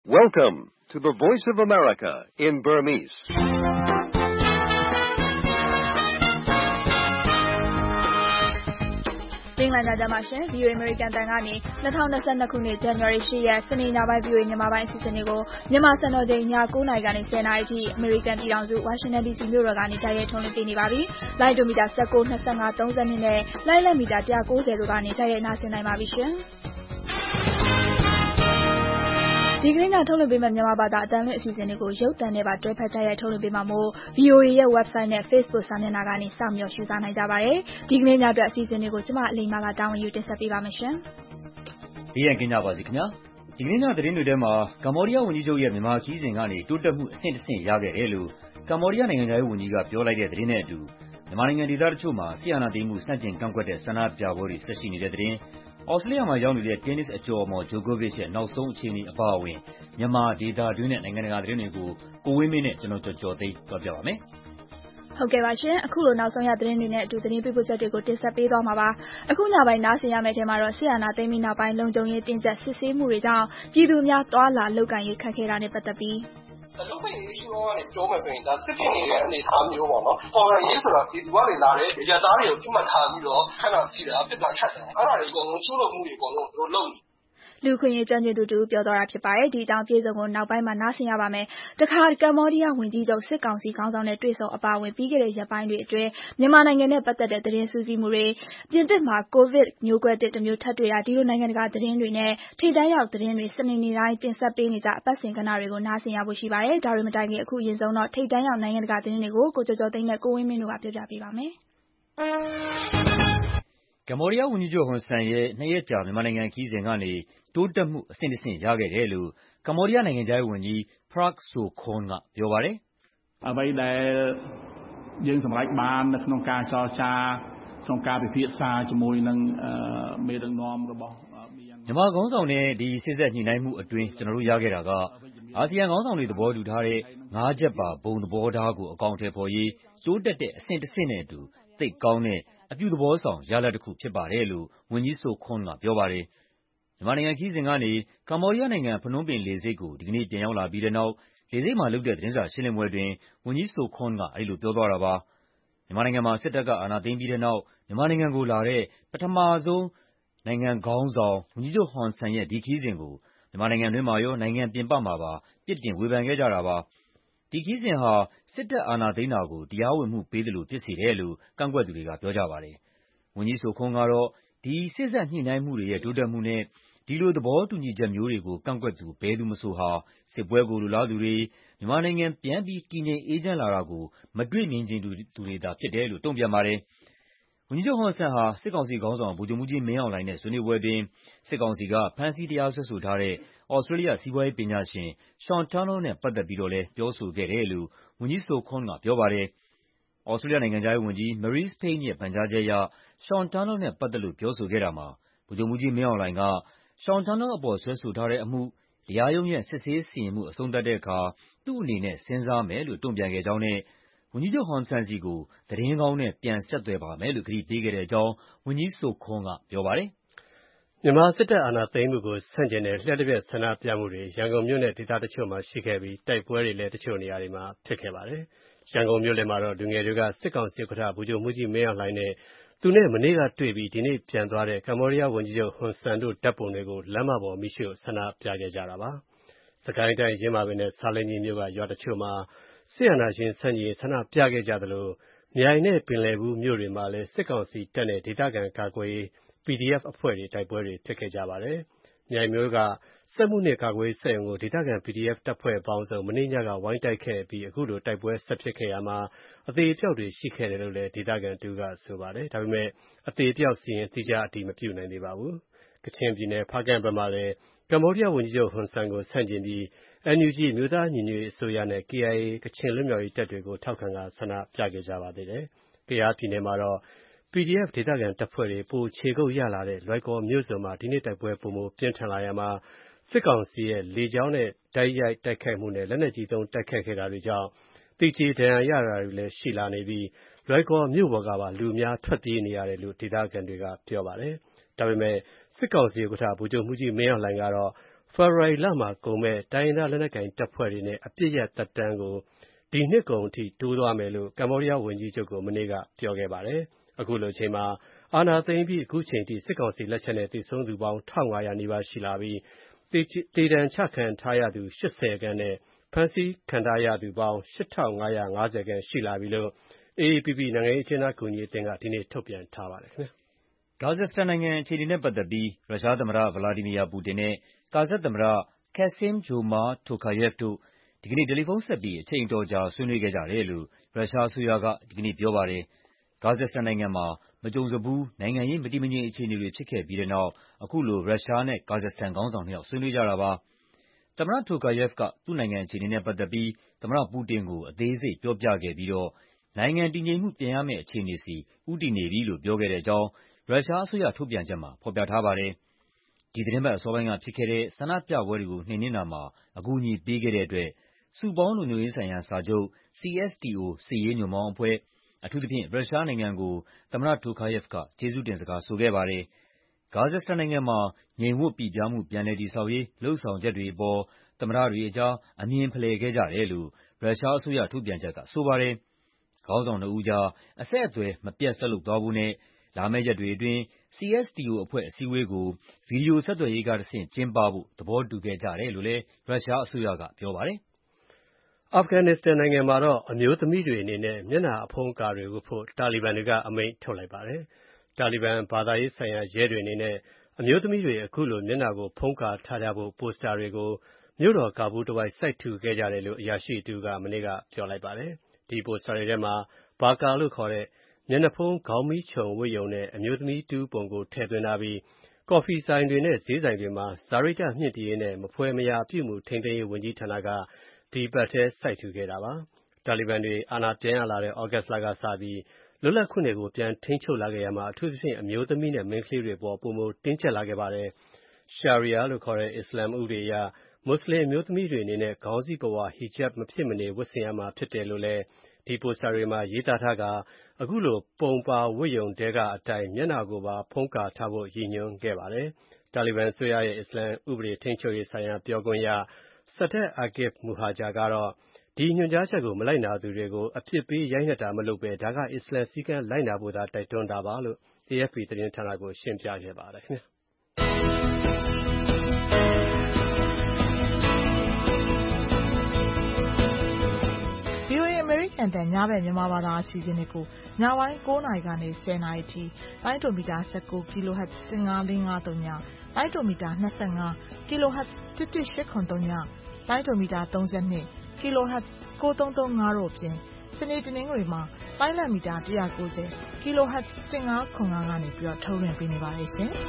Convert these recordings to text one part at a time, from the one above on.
Welcome to the Voice of America in Burmese. ။ပင်္ဂလာညမှာရှင် VOA American တန်ကနေ2022ခုနှစ် January 10 ရက်စနေညပိုင်း VOA မြန်မာပိုင်းအစီအစဉ်တွေကိုမြန်မာစံတော်ချိန်ည9:00နာရီကနေ10:00နာရီအထိ American ပြည်ထောင်စု Washington DC မြို့တော်ကနေတိုက်ရိုက်ထုတ်လွှင့်ပေးနေပါပြီ။လိုင်းဒိုမီတာ19, 25, 32နဲ့လိုင်းလက်မီတာ190တို့ကနေတိုက်ရိုက်နားဆင်နိုင်ပါပြီရှင်။ဒီကနေ့ညထုတ်လွှင့်ပေးမယ့်မြန်မာဘာသာအသံလွှင့်အစီအစဉ်တွေကိုရုပ်သံနဲ့ပါတွဲဖက်တိုက်ရိုက်ထုတ်လွှင့်ပေးမှာမို့ VOA ရဲ့ website နဲ့ Facebook စာမျက်နှာကနေစောင့်မျှော်ရှုစားနိုင်ကြပါတယ်။ဒီကနေ့ညအတွက်အစီအစဉ်တွေကိုကျမအလိမ္မာကတာဝန်ယူတင်ဆက်ပေးပါမယ်ရှင်။ဒီရန်ကင်းကြပါစီခင်ဗျာ။ဒီကနေ့ညသတင်းတွေထဲမှာကမ္ဘောဒီးယားဝန်ကြီးချုပ်ရဲ့မြန်မာခီးစဉ်ကနေတိုးတက်မှုအဆင့်တစ်ဆင့်ရခဲ့တယ်လို့ကမ္ဘောဒီးယားနိုင်ငံသားရေးဝန်ကြီးကပြောလိုက်တဲ့သတင်းနဲ့အတူမြန်မာနိုင်ငံဒေသတချို့မှာဆီယနာသိမ်းမှုစန့်ကျင်ကန့်ကွက်တဲ့ဆန္ဒပြပွဲတွေဆက်ရှိနေတဲ့သတင်းဩစတြေးလျမှာရောက်နေတဲ့တင်းနစ်အကျော်အမော်ဂျိုကိုဗစ်ရဲ့နောက်ဆုံးအခြေအနေအပါအဝင်မြန်မာဒေသတွင်းနဲ့နိုင်ငံတကာသတင်းတွေကိုကိုဝင်းမင်းနဲ့ကျွန်တော်ကျော်သိန်းပြောပြပါမယ်။ဟုတ်ကဲ့ပါရှင်အခုလိုနောက်ဆုံးရသတင်းတွေနဲ့အတူသတင်းပေးပို့ချက်တွေကိုတင်ဆက်ပေးသွားမှာပါအခုညပိုင်းနားဆင်ရမယ့်ထဲမှာတော့ဆီယနာသိမ်းပြီးနောက်ပိုင်းလုံခြုံရေးတင်းကျပ်စစ်ဆေးမှုတွေကြောင့်ပြည်သူများတွာလာလောက်ကန်ရေးခက်ခဲတာနဲ့ပတ်သက်ပြီးလူ့ဘဝရေးရှိတော့ကနေပြောမယ်ဆိုရင်ဒါစစ်ဖြစ်နေတဲ့အနေအထားမျိုးပေါ့နော်။ပေါ်ရရေးဆိုတာဒီသူကနေလာတဲ့ရသားတွေကိုပြတ်မှတ်ထားပြီးတော့ခဏစီတာပြစ်တာခတ်တယ်။အဲ့ဒါတွေအကုန်လုံးချိုးလို့မှုတွေအကုန်လုံးသူတို့လုပ်နေလူခွင့်ရေးကျွမ်းကျင်သူတူပြောသွားတာဖြစ်ပါတယ်။ဒီအကြောင်းပြေဆုံးကိုနောက်ပိုင်းမှာနားဆင်ရပါမယ်။တခါကမ္ဘောဒီးယားဝန်ကြီးချုပ်စစ်ကောင်စီခေါင်းဆောင်နဲ့တွေ့ဆုံအပါအဝင်ပြီးခဲ့တဲ့ရက်ပိုင်းတွေအတွင်းမြန်မာနိုင်ငံနဲ့ပတ်သက်တဲ့သတင်းစူးစီးမှုတွေပြင်သစ်မှာကိုဗစ်မျိုးကွဲတစ်မျိုးထပ်တွေ့တာဒီလိုနိုင်ငံတကာသတင်းတွေနဲ့ထိပ်တန်းရောက်သတင်းတွေစနေနေ့တိုင်းတင်ဆက်ပေးနေကြအပတ်စဉ်ကဏ္ဍတွေကိုနားဆင်ရဖို့ရှိပါတယ်။ဒါတွေမတိုင်ခင်အခုအရင်ဆုံးတော့ထိပ်တန်းရောက်နိုင်ငံတကာသတင်းတွေကိုကိုကျော်ကျော်သိန်းနဲ့ကိုဝင်းမင်းတို့ကပြောပြပေးပါမယ်။ကမ္ဘောဒီးယားဝန်ကြီးချုပ်ဟွန်ဆန်ရဲ့2ရက်ကြာမြန်မာနိုင်ငံခီးစဉ်ကနေတိုးတက်မှုအဆင့်တစ်ဆင့်ရခဲ့တယ်လို့ကမ္ဘောဒီးယားနိုင်ငံခြားရေးဝန်ကြီး Prak Sokhonn ကပြောပါတယ်။អ្វីដែលយើងសម្រេចបាននៅក្នុងការចរចាក្នុងការពិភាក្សាជាមួយនឹងមេដឹកនាំរបស់မြန်မာခေါင်းဆောင်နဲ့ဒီစစ်ဆက်ညှိနှိုင်းမှုအတွင်းကျွန်တော်တို့ရခဲ့တာကအာဆီယံခေါင်းဆောင်တွေသဘောတူထားတဲ့5ချက်ပါဘုံသဘောထားကိုအကောင်အထည်ဖော်ရေးတိုးတက်တဲ့အဆင့်တစ်ဆင့်နဲ့အတူသိပ်ကောင်းတဲ့အပြုသဘောဆောင်ရလဒ်တစ်ခုဖြစ်ပါတယ်လို့ဝန်ကြီး Sokhonn ကပြောပါတယ်။မြန်မာနိုင်ငံခီးစဉ်ကနေကမ္ဘောဒီးယားနိုင်ငံဖနွမ်းပင်လေဆိပ်ကိုဒီကနေ့ပြန်ရောက်လာပြီးတဲ့နောက်လေဆိပ်မှာလုပ်တဲ့သတင်းစာရှင်းလင်းပွဲတွင်ဝန်ကြီး Sokhonn ကအဲဒီလိုပြောသွားတာပါ။မြန်မာနိုင်ငံမှာစစ်တပ်ကအာဏာသိမ်းပြီးတဲ့နောက်မြန်မာနိုင်ငံကိုလာတဲ့ပထမဆုံးနိုင်ငံခေါင်းဆောင်ဝန်ကြီးချုပ်ဟွန်ဆန်ရဲ့ဒီခီးစဉ်ကိုမြန်မာနိုင်ငံတွင်းမှာရောနိုင်ငံပြင်ပမှာပါပြစ်တင်ဝေဖန်ခဲ့ကြတာပါ။ဒီခီးစဉ်ဟာစစ်တပ်အာဏာသိမ်းတာကိုတရားဝင်မှုပေးသလိုဖြစ်စေတယ်လို့ကန့်ကွက်သူတွေကပြောကြပါတယ်။ဝန်ကြီး Sokhonn ကတော့ဒီစစ်ဆက်ညှိနှိုင်းမှုတွေရဲ့တိုးတက်မှုနဲ့ဒီလိုသဘောတူညီချက်မျိုးတွေကိုကန့်ကွက်သူဘယ်သူမဆိုဟာစစ်ပွဲကိုလိုလားသူတွေမြန်မာနိုင်ငံပြန်ပြီးတည်ငြိမ်အေးချမ်းလာတာကိုမတွေ့မြင်ချင်သူတွေသာဖြစ်တယ်လို့တုံ့ပြန်ပါတယ်။ဝန်ကြီးချုပ်ဟွန်ဆန်ဟာစစ်ကောင်စီခေါင်းဆောင်ဗိုလ်ချုပ်မှူးကြီးမင်းအောင်လှိုင်နဲ့ဆွေးနွေးပွဲအတွင်းစစ်ကောင်စီကဖမ်းဆီးတရားစွဲဆိုထားတဲ့ဩစတြေးလျစီးပွားရေးပညာရှင် Sean Turnell နဲ့ပတ်သက်ပြီးတော့လည်းပြောဆိုခဲ့တယ်လို့ဝန်ကြီး Sokhonn ကပြောပါတယ်။ဩစတြေးလျနိုင်ငံခြားရေးဝန်ကြီး Marise Payne ရဲ့ပန်ကြားချက်အရSean Turnell နဲ့ပတ်သက်လို့ပြောဆိုခဲ့တာမှာဗိုလ်ချုပ်မှူးကြီးမင်းအောင်လှိုင်က Sean Turnell အပေါ်စွဲဆိုထားတဲ့အမှုတရားရုံးရဲ့စစ်ဆေးစီရင်မှုအဆုံးသတ်တဲ့အခါသူ့အနေနဲ့စဉ်းစားမယ်လို့တုံ့ပြန်ခဲ့ကြောင်းနဲ့ဝန်ကြီးချုပ်ဟွန်ဆန်ဆီကိုသတင်းကောင်းနဲ့ပြန်ဆက်သွယ်ပါမယ်လို့ကတိပေးခဲ့တဲ့အကြောင်းဝန်ကြီး Sokhonn ကပြောပါတယ်။မြန်မာစစ်တပ်အာဏာသိမ်းမှုကိုဆန့်ကျင်တဲ့လ ျှပ်တပြက်ဆန္ဒပြမှုတွေရန်ကုန်မြို့နဲ့ဒေသတချို့မှာရှိခဲ့ပြီးတိုက်ပွဲတွေလည်းတချို့နေရာတွေမှာဖြစ်ခဲ့ပါတယ်။ရန်ကုန်မြို့လယ်မှာတော့လူငယ်တွေကစစ်ကောင်စီဥက္ကဋ္ဌဗိုလ်ချုပ်မှူးကြီးမင်းအောင်လှိုင်နဲ့သူနဲ့မနေ့ကတွေ့ပြီးဒီနေ့ပြန်သွားတဲ့ကမ္ဘောဒီးယားဝန်ကြီးချုပ်ဟွန်ဆန်တို့ဓာတ်ပုံတွေကိုလမ်းမပေါ်မီးရှို့ဆန္ဒပြခဲ့ကြတာပါ။စကိုင်းတိုင်းရင်းမာပင်နဲ့ဆားလင်းကြီးမြို့ကရွာတချို့မှာစစ်အာဏာရှင်ဆန့်ကျင်ရေးဆန္ဒပြခဲ့ကြသလိုမြိုင်နဲ့ပင်လယ်ဘူးမြို့တွေမှာလည်းစစ်ကောင်စီတပ်နဲ့ဒေသခံကာကွယ်ရေး PDF အဖွဲ့တွေတိုက်ပွဲတွေဖြစ်ခဲ့ကြပါတယ်။မြိုင်မြို့ကစက်မှုနှင့်ကာကွယ်ရေးစက်ရုံကိုဒေသခံ PDF တပ်ဖွဲ့ပေါင်းစုံမနေ့ညကဝိုင်းတိုက်ခဲ့ပြီးအခုလိုတိုက်ပွဲဆက်ဖြစ်ခဲ့ရမှာအသေးအပျောက်တွေရှိခဲ့တယ်လို့လည်းဒေသခံတူကဆိုပါတယ်။ဒါပေမဲ့အသေးအပျောက်စီရင်တိကျအတည်မပြုနိုင်သေးပါဘူး။ကချင်ပြည်နယ်ဖားကန့်ဘက်မှာလည်းကမ္ဘောဒီးယားဝန်ကြီးချုပ်ဟွန်ဆန်ကိုဆန့်ကျင်ပြီး NUG မျိုးသားညီညွတ်ရေးအစိုးရနဲ့ KIA ကချင်လွတ်မြောက်ရေးတပ်တွေကိုထောက်ခံဆန္ဒပြခဲ့ကြပါသေးတယ်။ကယားပြည်နယ်မှာတော့ PDF ဒေသခံတပ်ဖွဲ့တွေပိုခြေကုပ်ရလာတဲ့လွိုင်ကော်မြို့စွန်မှာဒီနေ့တိုက်ပွဲပိုမိုပြင်းထန်လာရာမှာစစ်ကောင်စီရဲ့လေကြောင်းနဲ့တိုက်ရိုက်တိုက်ခိုက်မှုနဲ့လက်နက်ကြီးသုံးတိုက်ခိုက်ခဲ့တာတွေကြောင့်သေကျေဒဏ်ရာရတာတွေလည်းရှိလာနေပြီးလွိုင်ကော်မြို့ပေါ်ကပါလူအများထွက်ပြေးနေရတယ်လို့ဒေသခံတွေကပြောပါတယ်။ဒါပေမဲ့စစ်ကောင်စီဥက္ကဋ္ဌဗိုလ်ချုပ်မှူးကြီးမင်းအောင်လှိုင်ကတော့ဖေဖော်ဝါရီလမှာကုန်မဲ့တိုင်းရင်းသားလက်နက်ကိုင်တပ်ဖွဲ့တွေနဲ့အပစ်ရပ်သက်တမ်းကိုဒီနှစ်ကုန်အထိတိုးသွားမယ်လို့ကမ္ဘောဒီးယားဝန်ကြီးချုပ်ကမနေ့ကပြောခဲ့ပါတယ်။အခုလိုအချိန်မှာအာဏာသိမ်းပြီးအခုချိန်ထိစစ်ကောင်စီလက်ချက်နဲ့သေဆုံးသူပေါင်း1500နီးပါးရှိလာပြီးတေဒဏ်ချခံထားရသူ80ခန့်နဲ့ဖမ်းဆီးခံထားရသူပေါင်း8550ခန့်ရှိလာပြီလို့ AAPP နိုင်ငံရေးအကျဉ်းသားကူညီရေးအသင်းကဒီနေ့ထုတ်ပြန်ထားပါတယ်ခင်ဗျာ။ကာဇက်စတန်နိုင်ငံအခြေအနေနဲ့ပတ်သက်ပြီးရုရှားသမ္မတဗလာဒီမီယာပူတင်နဲ့ကာဇက်သမ္မတKassym-Jomart Tokayev တို့ဒီကနေ့တယ်လီဖုန်းဆက်ပြီးအချိန်အတော်ကြာဆွေးနွေးခဲ့ကြတယ်လို့ရုရှားအစိုးရကဒီကနေ့ပြောပါတယ်။ကာဇက်စတန်နိုင်ငံမှာမကြုံစဖူးနိုင်ငံရေးမတည်မငြိမ်အခြေအနေတွေဖြစ်ခဲ့ပြီးတဲ့နောက်အခုလိုရုရှားနဲ့ကာဇက်စတန်ခေါင်းဆောင်နှစ်ယောက်ဆွေးနွေးကြတာပါ။သမ္မတ Tokayev ကသူ့နိုင်ငံအခြေအနေနဲ့ပတ်သက်ပြီးသမ္မတပူတင်ကိုအသေးစိတ်ပြောပြခဲ့ပြီးတော့နိုင်ငံတည်ငြိမ်မှုပြန်ရမယ့်အခြေအနေဆီဦးတည်နေပြီလို့ပြောခဲ့တဲ့အကြောင်းရုရှားအစိုးရထုတ်ပြန်ချက်မှာဖော်ပြထားပါတယ်။ဒီသီတင်းပတ်အစောပိုင်းကဖြစ်ခဲ့တဲ့ဆန္ဒပြပွဲတွေကိုနှိမ်နင်းတာမှာအကူအညီပေးခဲ့တဲ့အတွက်စုပေါင်းလုံခြုံရေးဆိုင်ရာစာချုပ် CSTO စစ်ရေးညွန့်ပေါင်းအဖွဲ့အထူးသဖြင့်ရုရှားနိုင်ငံကိုသမ္မတ Tokayev ကကျေးဇူးတင်စကားဆိုခဲ့ပါတယ်။ကာဇက်စတန်နိုင်ငံမှာငြိမ်ဝပ်ပိပြားမှုပြန်လည်တည်ဆောက်ရေးလုပ်ဆောင်ချက်တွေအပေါ်သမ္မတတွေအကြားအမြင်ဖလှယ်ခဲ့ကြတယ်လို့ရုရှားအစိုးရထုတ်ပြန်ချက်ကဆိုပါတယ်။ခေါင်းဆောင်နှစ်ဦးကြားအဆက်အသွယ်မပြတ်ဆက်လုပ်သွားဖို့နဲ့လာမယ့်ရက်တွေအတွင်း CSTO အဖွဲ့အစည်းအဝေးကိုဗီဒီယိုဆက်သွယ်ရေးကတဆင့်ကျင်းပဖို့သဘောတူခဲ့ကြတယ်လို့လည်းရုရှားအစိုးရကပြောပါတယ်။အာဖဂန်နစ္စတန်နိုင်ငံမှာတော့အမျိုးသမီးတွေအနေနဲ့မျက်နှာအဖုံးအကာတွေဝတ်ဖို့တာလီဘန်တွေကအမိန့်ထုတ်လိုက်ပါတယ်။တာလီဘန်ဘာသာရေးဆိုင်ရာရဲတွေအနေနဲ့အမျိုးသမီးတွေအခုလိုမျက်နှာကိုဖုံးကာထားကြဖို့ပိုစတာတွေကိုမြို့တော်ကာဘူးလ်တစ်ဝိုက်စိုက်ထူခဲ့ကြတယ်လို့အရာရှိတူကမနေ့ကပြောလိုက်ပါတယ်။ဒီပိုစတာတွေထဲမှာဘာကာလို့ခေါ်တဲ့မျက်နှာဖုံးခေါင်းမီးခြုံဝတ်ရုံနဲ့အမျိုးသမီးတူပုံကိုထည့်သွင်းထားပြီးကော်ဖီဆိုင်တွေနဲ့ဈေးဆိုင်တွေမှာစာရိတ္တမြင့်တီးရေးနဲ့မဖွယ်မရာပြုမှုထိန်းသိမ်းရေးဝန်ကြီးဌာနကဒီပတ်ထဲစိုက်ထူခဲ့တာပါ။တာလီဘန်တွေအာဏာပြန်ရလာတဲ့ဩဂတ်စ်လကစပြီးလွတ်လပ်ခွင့်တွေကိုပြန်ထိန်းချုပ်လာခဲ့ရမှာအထူးသဖြင့်အမျိုးသမီးနဲ့မိန်းကလေးတွေပေါ်ပိုမိုတင်းကျပ်လာခဲ့ပါတယ်။ ရှာရီယာလို့ခေါ်တဲ့အစ္စလာမ်ဥပဒေအရမွတ်စလင်အမျိုးသမီးတွေအနေနဲ့ခေါင်းစည်းပုဝါဟီဂျပ်မဖြစ်မနေဝတ်ဆင်ရမှာဖြစ်တယ်လို့လည်းဒီပိုစတာတွေမှာရေးသားထားကာအခုလိုပုံပါဝတ်ရုံတဲကအတိုင်းမျက်နှာကိုပါဖုံးကာထားဖို့ရည်ညွှန်းခဲ့ပါတယ်။တာလီဘန်အစိုးရရဲ့အစ္စလာမ်ဥပဒေထိန်းချုပ်ရေးဆိုင်ရာပြောခွင့်ရSadat Akif Muhajer ကတော့ဒီညွှန်ကြားချက်ကိုမလိုက်နာသူတွေကိုအပြစ်ပေးရိုက်နှက်တာမလုပ်ဘဲဒါကအစ္စလာမ်စည်းကမ်းလိုက်နာဖို့သာတိုက်တွန်းတာပါလို့ AFP သတင်းဌာနကိုရှင်းပြခဲ့ပါတယ်ခင်ဗျာအမေရိကန်တန်ညဘက်မြန်မာဘာသာအစီအစဉ်တွေကိုညပိုင်း9နာရီကနေ10နာရီထိလိုင်းဒိုမီတာ19 kHz 15553ညလိုင်းဒိုမီတာ25 kHz 11883ညလိုင်းဒိုမီတာ32 kHz 9335တို့ဖြင့်စနေတနင်္ဂနွေမှာလိုင်းလံမီတာ190 kHz 1505ကနေပြီးတော့ထုတ်လွှင့်ပေးနေပါတယ်ရှင်။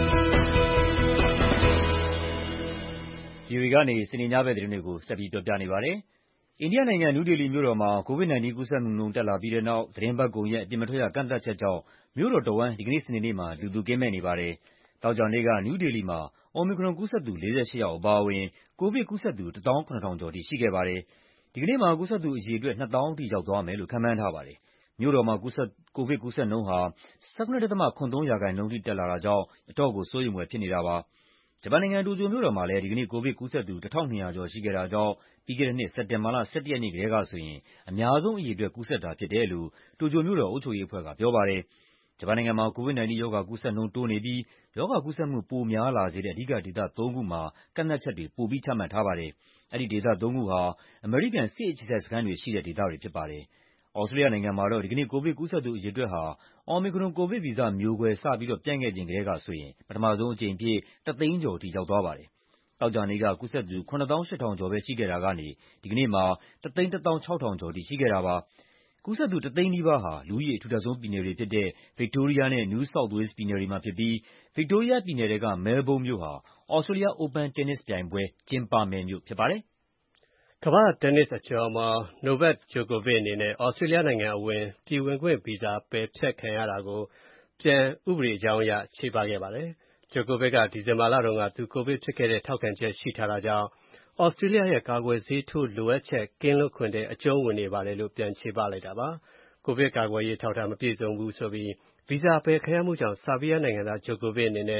VOA ကနေစနေညဘက်သတင်းတွေကိုဆက်ပြီးပြောပြနေပါတယ်။အိန္ဒိယနိုင်ငံနယူးဒေလီမြို့တော်မှာ COVID-19 ကူးစက်မှုနှုန်းတက်လာပြီးတဲ့နောက်သီတင်းပတ်ကုန်ရက်အပြင်မထွက်ရကန့်သတ်ချက်ကြောင့်မြို့တော်တဝန်းဒီကနေ့စနေနေ့မှာလူသူကင်းမဲ့နေပါတယ်။သောကြာနေ့ကနယူးဒေလီမှာ Omicron ကူးစက်သူ48ယောက်အပါအဝင်ကိုဗစ်ကူးစက်သူ17,000 ကျော်ထိရှိခဲ့ပါတယ်။ဒီကနေ့မှာကူးစက်သူအရေအတွက် 2,000 ထိရောက်သွားမယ်လို့ခန့်မှန်းထားပါတယ်။မြို့တော်မှာကိုဗစ်ကူးစက်နှုန်းဟာ 17.73% ထိတက်လာတာကြောင့်အတော့်ကိုစိုးရိမ်ဖွယ်ဖြစ်နေတာပါ။ဂျပန်နိုင်ငံတိုကျိုမြို့တော်မှာလည်းဒီကနေ့ကိုဗစ်ကူးစက်သူ1,200 ကျော်ရှိခဲ့တာကြောင့်ပြီးခဲ့တဲ့နှစ်စက်တင်ဘာလ17ရက်နေ့ကတည်းကဆိုရင်အများဆုံးအရေအတွက်ကူးစက်တာဖြစ်တယ်လို့တိုကျိုမြို့တော်အုပ်ချုပ်ရေးအဖွဲ့ကပြောပါတယ်။ဂျပန်နိုင်ငံမှာ COVID-19 ရောဂါကူးစက်နှုန်းတိုးနေပြီးရောဂါကူးစက်မှုပိုများလာစေတဲ့အဓိကဒေသ3ခုမှာကန့်သတ်ချက်တွေပိုပြီးချမှတ်ထားပါတယ်။အဲဒီဒေသ3ခုဟာအမေရိကန်စစ်အခြေစိုက်စခန်းတွေရှိတဲ့ဒေသတွေဖြစ်ပါတယ်။သြစတြေးလျနိုင်ငံမှာတော့ဒီကနေ့ကိုဗစ်ကူးစက်သူအရေအတွက်ဟာ Omicron ကိုဗစ်ဗီဇမျိုးကွဲစပြီးပြန့်ခဲ့ချိန်ကတည်းကဆိုရင်ပထမဆုံးအကြိမ်အဖြစ်1သိန်းကျော်ထိရောက်သွားပါတယ်။သောကြာနေ့ကကူးစက်သူ 78,000 ကျော်ပဲရှိခဲ့တာကနေဒီကနေ့မှာ116,000 ကျော်ထိရှိခဲ့တာပါ။ကူးစက်သူ1သိန်းနီးပါးဟာလူဦးရေအထူထပ်ဆုံးပြည်နယ်တွေဖြစ်တဲ့ Victoria နဲ့ New South Wales ပြည်နယ်တွေမှာဖြစ်ပြီး Victoria ပြည်နယ်ထဲက Melbourne မြို့ဟာ Australia Open တင်းနစ်ပြိုင်ပွဲကျင်းပမယ့်မြို့ဖြစ်ပါတယ်။ကမ္ဘာ့တင်းနစ်အကျော်အမော် Novak Djokovic အနေနဲ့ Australia နိုင်ငံအဝင်ပြည်ဝင်ခွင့်ဗီဇာပယ်ဖျက်ခံရတာကိုပြန်ဥပဒေအကြောင်းအရချေပခဲ့ပါတယ်။ Djokovic ကဒီဇင်ဘာလတုန်းကသူကိုဗစ်ဖြစ်ခဲ့တဲ့ထောက်ခံချက်ရှိထားတာကြောင့်Australia ရဲ့ကာကွယ်ဆေးထိုးလိုအပ်ချက်ကင်းလွတ်ခွင့်ထဲအကျုံးဝင်နေပါတယ်လို့ပြန်ချေပလိုက်တာပါ။ကိုဗစ်ကာကွယ်ရေးထောက်ထားမပြည့်စုံဘူးဆိုပြီးဗီဇာပယ်ခံရမှုကြောင့်ဆာဘီးယားနိုင်ငံသားDjokovicအနေနဲ့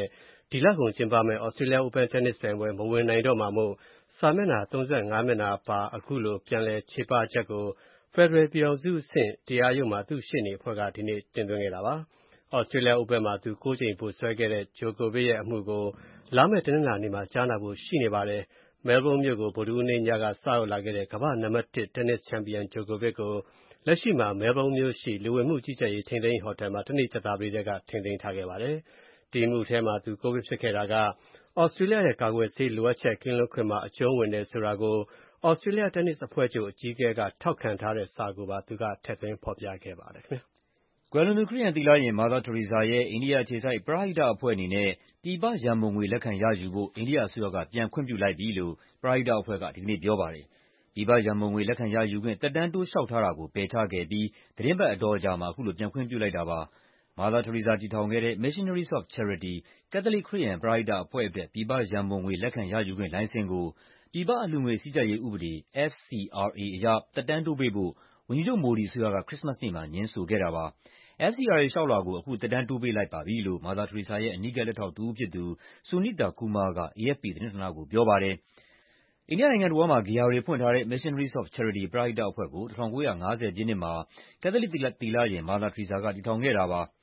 ဒီလကုန်ကျင်းပမယ့် Australia Open တင်းနစ်ပြိုင်ပွဲမဝင်နိုင်တော့မှာမို့စာမျက်နှာ35မျက်နှာပါအခုလိုပြန်လည်ချေပချက်ကိုဖက်ဒရယ်ပြည်ထောင်စုအဆင့်တရားရုံးမှာသူ့ရှေ့နေအဖွဲ့ကဒီနေ့တင်သွင်းခဲ့တာပါ။ Australia Open မှာသူ9ကြိမ်ပိုဆွဲခဲ့တဲ့ Djokovic ရဲ့အမှုကိုလာမယ့်တနင်္လာနေ့မှာကြားနာဖို့ရှိနေပါတယ်။ မဲလ်ဘုန်းမြို့ကိုဗုဒ္ဓဟူးနေ့ညကစရောက်လာခဲ့တဲ့ကမ္ဘာ့နံပါတ်1တင်းနစ်ချန်ပီယံ Djokovic ကိုလက်ရှိမှာမဲလ်ဘုန်းမြို့ရှိလူဝင်မှုကြီးကြပ်ရေးထိန်းသိမ်းရေးဟိုတယ်မှာတနေ့ကြာသပတေးတည်းကထိန်းသိမ်းထားခဲ့ပါတယ်။ဒီအမှုထဲမှာသူကိုဗစ်ဖြစ်ခဲ့တာကAustralia ရဲ့ကာကွယ်ဆေးလိုအပ်ချက်ကင်းလွတ်ခွင့်မှာအကျုံးဝင်တယ်ဆိုတာကို Australia တင်းနစ်အဖွဲ့ချုပ်အကြီးအကဲကထောက်ခံထားတဲ့စာကိုပါသူကထည့်သွင်းဖော်ပြခဲ့ပါတယ်ခင်ဗျာ။ကွယ်လွန်သူခရစ်ယာန်သီလရှင် Mother Teresa ရဲ့အိန္ဒိယအခြေစိုက်ပရဟိတအဖွဲ့အနေနဲ့ပြည်ပရန်ပုံငွေလက်ခံရယူဖို့အိန္ဒိယအစိုးရကပြန်ခွင့်ပြုလိုက်ပြီလို့ပရဟိတအဖွဲ့ကဒီကနေ့ပြောပါတယ်။ပြည်ပရန်ပုံငွေလက်ခံရယူခွင့်သက်တမ်းတိုးလျှောက်ထားတာကိုပယ်ချခဲ့ပြီးသီတင်းပတ်အတော်ကြာမှာအခုလိုပြန်ခွင့်ပြုလိုက်တာပါ။ Mother Teresa တည်ထောင်ခဲ့တဲ့ Missionaries of Charity ကက်သလစ်ခရစ်ယာန်ပရဟိတအဖွဲ့အတွက်ပြည်ပရန်ပုံငွေလက်ခံရယူခွင့်လိုင်စင်ကိုပြည်ပအလှူငွေစည်းကြပ်ရေးဥပဒေ FCRA အရသက်တမ်းတိုးပေးဖို့ဝန်ကြီးချုပ်မိုဒီအစိုးရကခရစ္စမတ်နေ့မှာငြင်းဆိုခဲ့တာပါ။ FCRA လျှောက်လွှာကိုအခုသက်တမ်းတိုးပေးလိုက်ပါပြီလို့ Mother Teresa ရဲ့အနီးကပ်လက်ထောက်တဦးဖြစ်သူ Sunita Kumar က AFP သတင်းဌာနကိုပြောပါတယ်။အိန္ဒိယနိုင်ငံတဝန်းမှာဂေဟာတွေဖွင့်ထားတဲ့ Missionaries of Charity ပရဟိတအဖွဲ့ကို1950 ပြည့်နှစ်မှာကက်သလစ်သီလရှင် Mother Teresa ကတည်ထောင်ခဲ့တာပါ။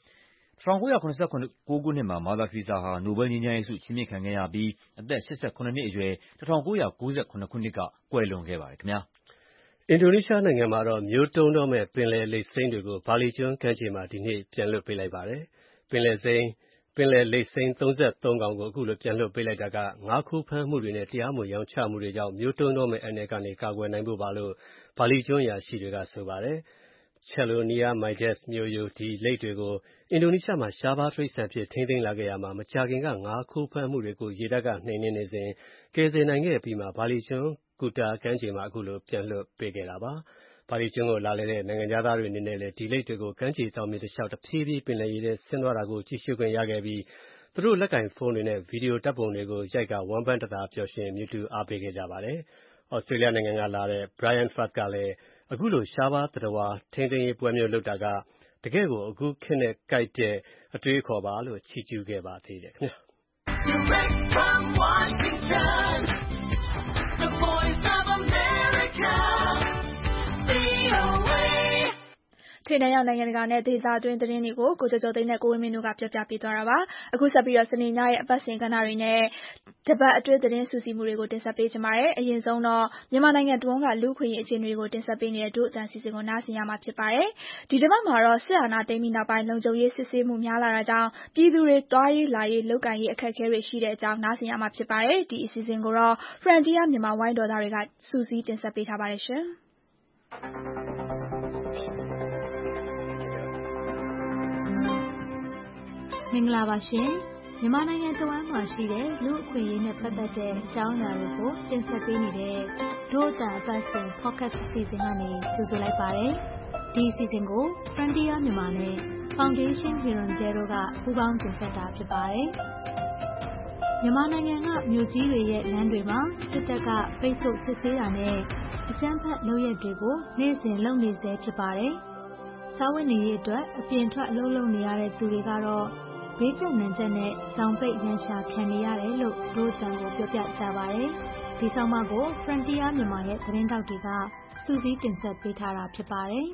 1979 ခုနှစ်မှာ Mother Teresa ဟာနိုဘယ်လ်ငြိမ်းချမ်းရေးဆုချီးမြှင့်ခံခဲ့ရပြီးအသက်87နှစ်အရွယ်1997ခုနှစ်ကကွယ်လွန်ခဲ့ပါတယ်ခင်ဗျာ။အင်ဒိုနီးရှားနိုင်ငံမှာမျိုးတုန်းတော့မဲ့ပင်လယ်လိပ်စိမ်းတွေကိုဘာလီကျွန်းကမ်းခြေမှာဒီနေ့ပြန်လွှတ်ပေးလိုက်ပါတယ်။ပင်လယ်လိပ်စိမ်း33ကောင်ကိုအခုလိုပြန်လွှတ်ပေးလိုက်တာကငါးခိုးဖမ်းမှုတွေနဲ့တရားမဝင်ရောင်းချမှုတွေကြောင့်မျိုးတုန်းတော့မဲ့အန္တရာယ်ကနေကာကွယ်နိုင်ဖို့ပါလို့ဘာလီကျွန်းအရာရှိတွေကဆိုပါတယ်။ Chelonia Midas မျိုးရိုးဒီလိပ်တွေကိုအင်ဒိုနီးရှားမှာရှားပါးတိရစ္ဆာန်အဖြစ်ထိန်းသိမ်းလာခဲ့ရမှာမကြာခင်ကငါးခိုးဖမ်းမှုတွေကိုရေတပ်ကနှိမ်နင်းနေစဉ်ကယ်ဆယ်နိုင်ခဲ့အပြီးမှာဘာလီကျွန်းကူတာကမ်းခြေမှာအခုလိုပြန်လွှတ်ပေးခဲ့တာပါ။ဘာလီကျွန်းကိုလာလည်တဲ့နိုင်ငံခြားသားတွေအနေနဲ့လည်းဒီလိပ်တွေကိုကမ်းခြေတောင်ပြင်တစ်လျှောက်တဖြည်းဖြည်းပင်လယ်ရေထဲဆင်းသွားတာကိုကြည့်ရှုခွင့်ရခဲ့ပြီးသူတို့လက်ကိုင်ဖုန်းတွေနဲ့ဗီဒီယိုဓာတ်ပုံတွေကိုရိုက်ကာဝမ်းပန်းတသာပျော်ရွှင်မြူးတူးအားပေးခဲ့ကြပါတယ်။ Australia နိုင်ငံကလာတဲ့ Brian Firth ကလည်းအခုလိုရှားပါးသတ္တဝါထိန်းသိမ်းရေးပွဲမျိုးလုပ်တာကတကယ့်ကိုအခုခေတ်နဲ့ကိုက်တဲ့အတွေးအခေါ်ပါလို့ချီးကျူးခဲ့ပါသေးတယ်ခင်ဗျာ။ Direct from Washington, the voice of America, VOA ထိန်းသိမ်းရောက်နိုင်ငံတကာနဲ့ဒေသတွင်းသတင်းတွေကိုကိုကျော်ကျော်သိန်းနဲ့ကိုဝင်းမင်းတို့ကပြောပြပေးသွားတာပါ။အခုဆက်ပြီးစနေညရဲ့အပတ်စဉ်ကဏ္ဍတွေနဲ့တပတ်အတွင်းသတင်းစုစည်းမှုတွေကိုတင်ဆက်ပေးကြပါမယ်။အရင်ဆုံးတော့မြန်မာနိုင်ငံတွင်းကလူ့အခွင့်အရေးအခြေအနေတွေကိုတင်ဆက်ပေးနေတဲ့ဒုအတန်စီစဉ်ကိုနားဆင်ရမှာဖြစ်ပါတယ်။ဒီတစ်ပတ်မှာတော့စစ်အာဏာသိမ်းပြီးနောက်ပိုင်းလုံခြုံရေးစစ်ဆေးမှုများလာတာကြောင့်ပြည်သူတွေသွားရေးလာရေးလုပ်ကိုင်ရေးအခက်အခဲတွေရှိတဲ့အကြောင်းနားဆင်ရမှာဖြစ်ပါတယ်။ဒီအစီအစဉ်ကိုတော့ Frontier မြန်မာဝိုင်းတော်သားတွေကစုစည်းတင်ဆက်ပေးထားပါတယ်ရှင်။မင်္ဂလာပါရှင်မြန်မာနိုင်ငံတဝန်းမှာရှိတဲ့လူ့အခွင့်အရေးနဲ့ပတ်သက်တဲ့အကြောင်းအရာတွေကိုတင်ဆက်ပေးနေတဲ့ဒုအတန်အပတ်စဉ် podcast အစီအစဉ်ကနေကြိုဆိုလိုက်ပါတယ်ဒီအစီအစဉ်ကို Frontier မြန်မာနဲ့ Foundation Hirondelle တို့ကပူးပေါင်းတင်ဆက်တာဖြစ်ပါတယ်မြန်မာနိုင်ငံကမြို့ကြီးတွေရဲ့လမ်းတွေမှာစစ်တပ်ကပိတ်ဆို့စစ်ဆေးတာနဲ့အကြမ်းဖက်လုပ်ရက်တွေကိုနေ့စဉ်လုပ်နေဆဲဖြစ်ပါတယ်စားဝတ်နေရေးအတွက်အပြင်ထွက်အလုပ်လုပ်နေရတဲ့သူတွေကတော့ဘေးကျပ်နံကျပ်နဲ့ဇောင်ပိတ်ရန်ရှာခံနေရတယ်လို့ဒုသံကိုပြောပြကြပါရယ်ဒီဆောင်မကို Frontier မြန်မာရဲ့သတင်းတောက်တွေကစူးစီးတင်ဆက်ပေးထားတာဖြစ်ပါတယ်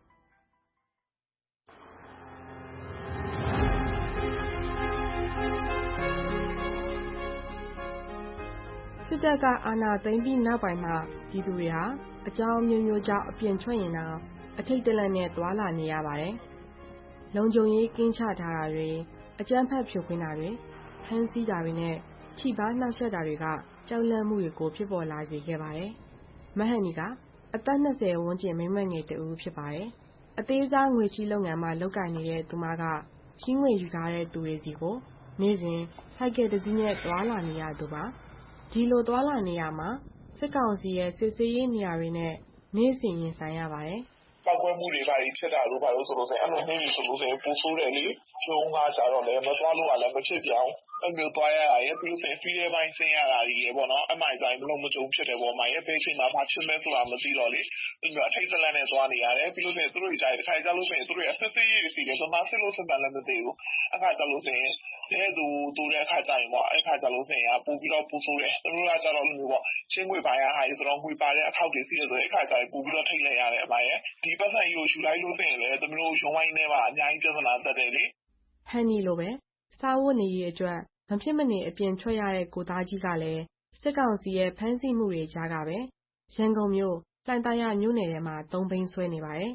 စစ်တပ်ကအာဏာသိမ်းပြီးနောက်ပိုင်းမှာပြည်သူတွေဟာအကြောင်းမျိုးမျိုးကြောင့်အပြင်ထွက်ရင်တော့အထိတ်တလန့်နဲ့သွားလာနေရပါတယ်လုံခြုံရေးကင်းချထားတာတွေအကြမ်းဖက်ဖြိုခွင်းတာတွေဖမ်းဆီးတာတွေနဲ့ထိပါနှောက်ယှက်တာတွေကကြောက်လန့်မှုတွေကိုဖြစ်ပေါ်လာစေခဲ့ပါတယ်။မဟန်နီကအသက်20ဝန်းကျင်မိန်းမငယ်တဦးဖြစ်ပါတယ်။အသေးစားငွေချေးလုပ်ငန်းမှာလုပ်ကိုင်နေတဲ့သူမကချီးငွေယူထားတဲ့သူတွေစီကိုနေ့စဉ်ဆိုင်ကယ်တစ်စီးနဲ့သွားလာနေရသူပါ။ဒီလိုသွားလာနေရမှာစစ်ကောင်စီရဲ့စစ်ဆေးရေးနေရာတွေနဲ့နေ့စဉ်ရင်ဆိုင်ရပါတယ်ပောက်ကွဲမှုတွေဖြစ်တာတို့ဘာလို့ဆိုလို့ဆိုရင်အဲ့လိုမျိုးဆိုလို့ဆိုရင်ပူဆိုးတယ်လေကျုံးကကြတော့လည်းမသွားလို့ကလည်းမဖြစ်ပြောင်းအဲ့မျိုးသွားရတာရဲ့ပြီးလို့ဆိုရင်ဖီးတဲ့ပိုင်းဆင်းရတာကြီးရေပေါ့နော်အမိုင်ဆိုင်ဘလုံးမကြုံဖြစ်တယ်ပေါ့မှာရဲ့ဖေးချိန်မှာဘာဖြစ်မဲဆိုတာမသိတော့လေပြီးတော့အထိတ်ဇလန့်နဲ့သွားနေရတယ်ပြီးလို့ဆိုရင်သူတို့ကြီးတစ်ခါကြလို့ဆိုရင်သူတို့ရဲ့အသက်သေးရေးစီတယ်ဘာမှဖြစ်လို့စပန်လည်းမသိဘူးအခါကြလို့ဆိုရင်တဲ့သူတဲ့အခါကြရင်ပေါ့အခါကြလို့ဆိုရင်ပူပြီးတော့ပူဆိုးတယ်သူတို့ကကြတော့လို့ပေါ့ချင်းငွေပိုင်းဟာဆိုတော့ငွေပါတဲ့အထောက်တွေစီးရဆိုအခါကြရင်ပူပြီးတော့ထိတ်လိုက်ရတယ်အမရဲ့ဒီပတ်စံယူလိုက်လို့ဆိုရင်လည်းသူတို့ရုံးဝိုင်းထဲမှာအများကြီးပြဿနာတက်တယ်လေဟန်နီလိုပဲစားဝတ်နေရေးအတွက်မဖြစ်မနေအပြင်ထွက်ရတဲ့ကိုသားကြီးကလည်းစစ်ကောင်စီရဲ့ဖမ်းဆီးမှုတွေကြားကပဲရန်ကုန်မြို့လှိုင်သာယာမြို့နယ်ထဲမှာ3ဘိန်းဆွဲနေပါတယ်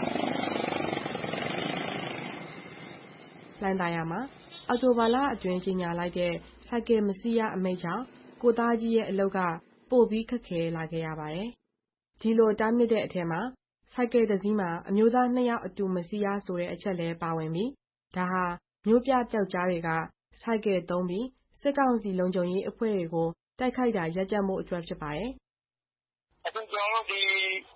လှိုင်သာယာမှာအော်တိုဘာလအတွင်းကြီးညာလိုက်တဲ့စိုက်ကယ်မစီးရအမိန့်ကြောင့်ကိုသားကြီးရဲ့အလုပ်ကပိုပြီးခက်ခဲလာခဲ့ရပါတယ်ဒီလိုတားမြစ်တဲ့အထက်မှာစိုက်ကယ်တစ်စီးမှာအမျိုးသား2ယောက်အတူမစီးရဆိုတဲ့အချက်လည်းပါဝင်ပြီးဒါဟာမြို့ပြပျောက်ကြားတွေကစိုက်ကယ်သုံးပြီးစစ်ကောင်စီလုံခြုံရေးအဖွဲ့တွေကိုတိုက်ခိုက်တာရပ်တန့်မှုအတွက်ဖြစ်ပါတယ်။အခုကျွန်တော်တို့ဒီ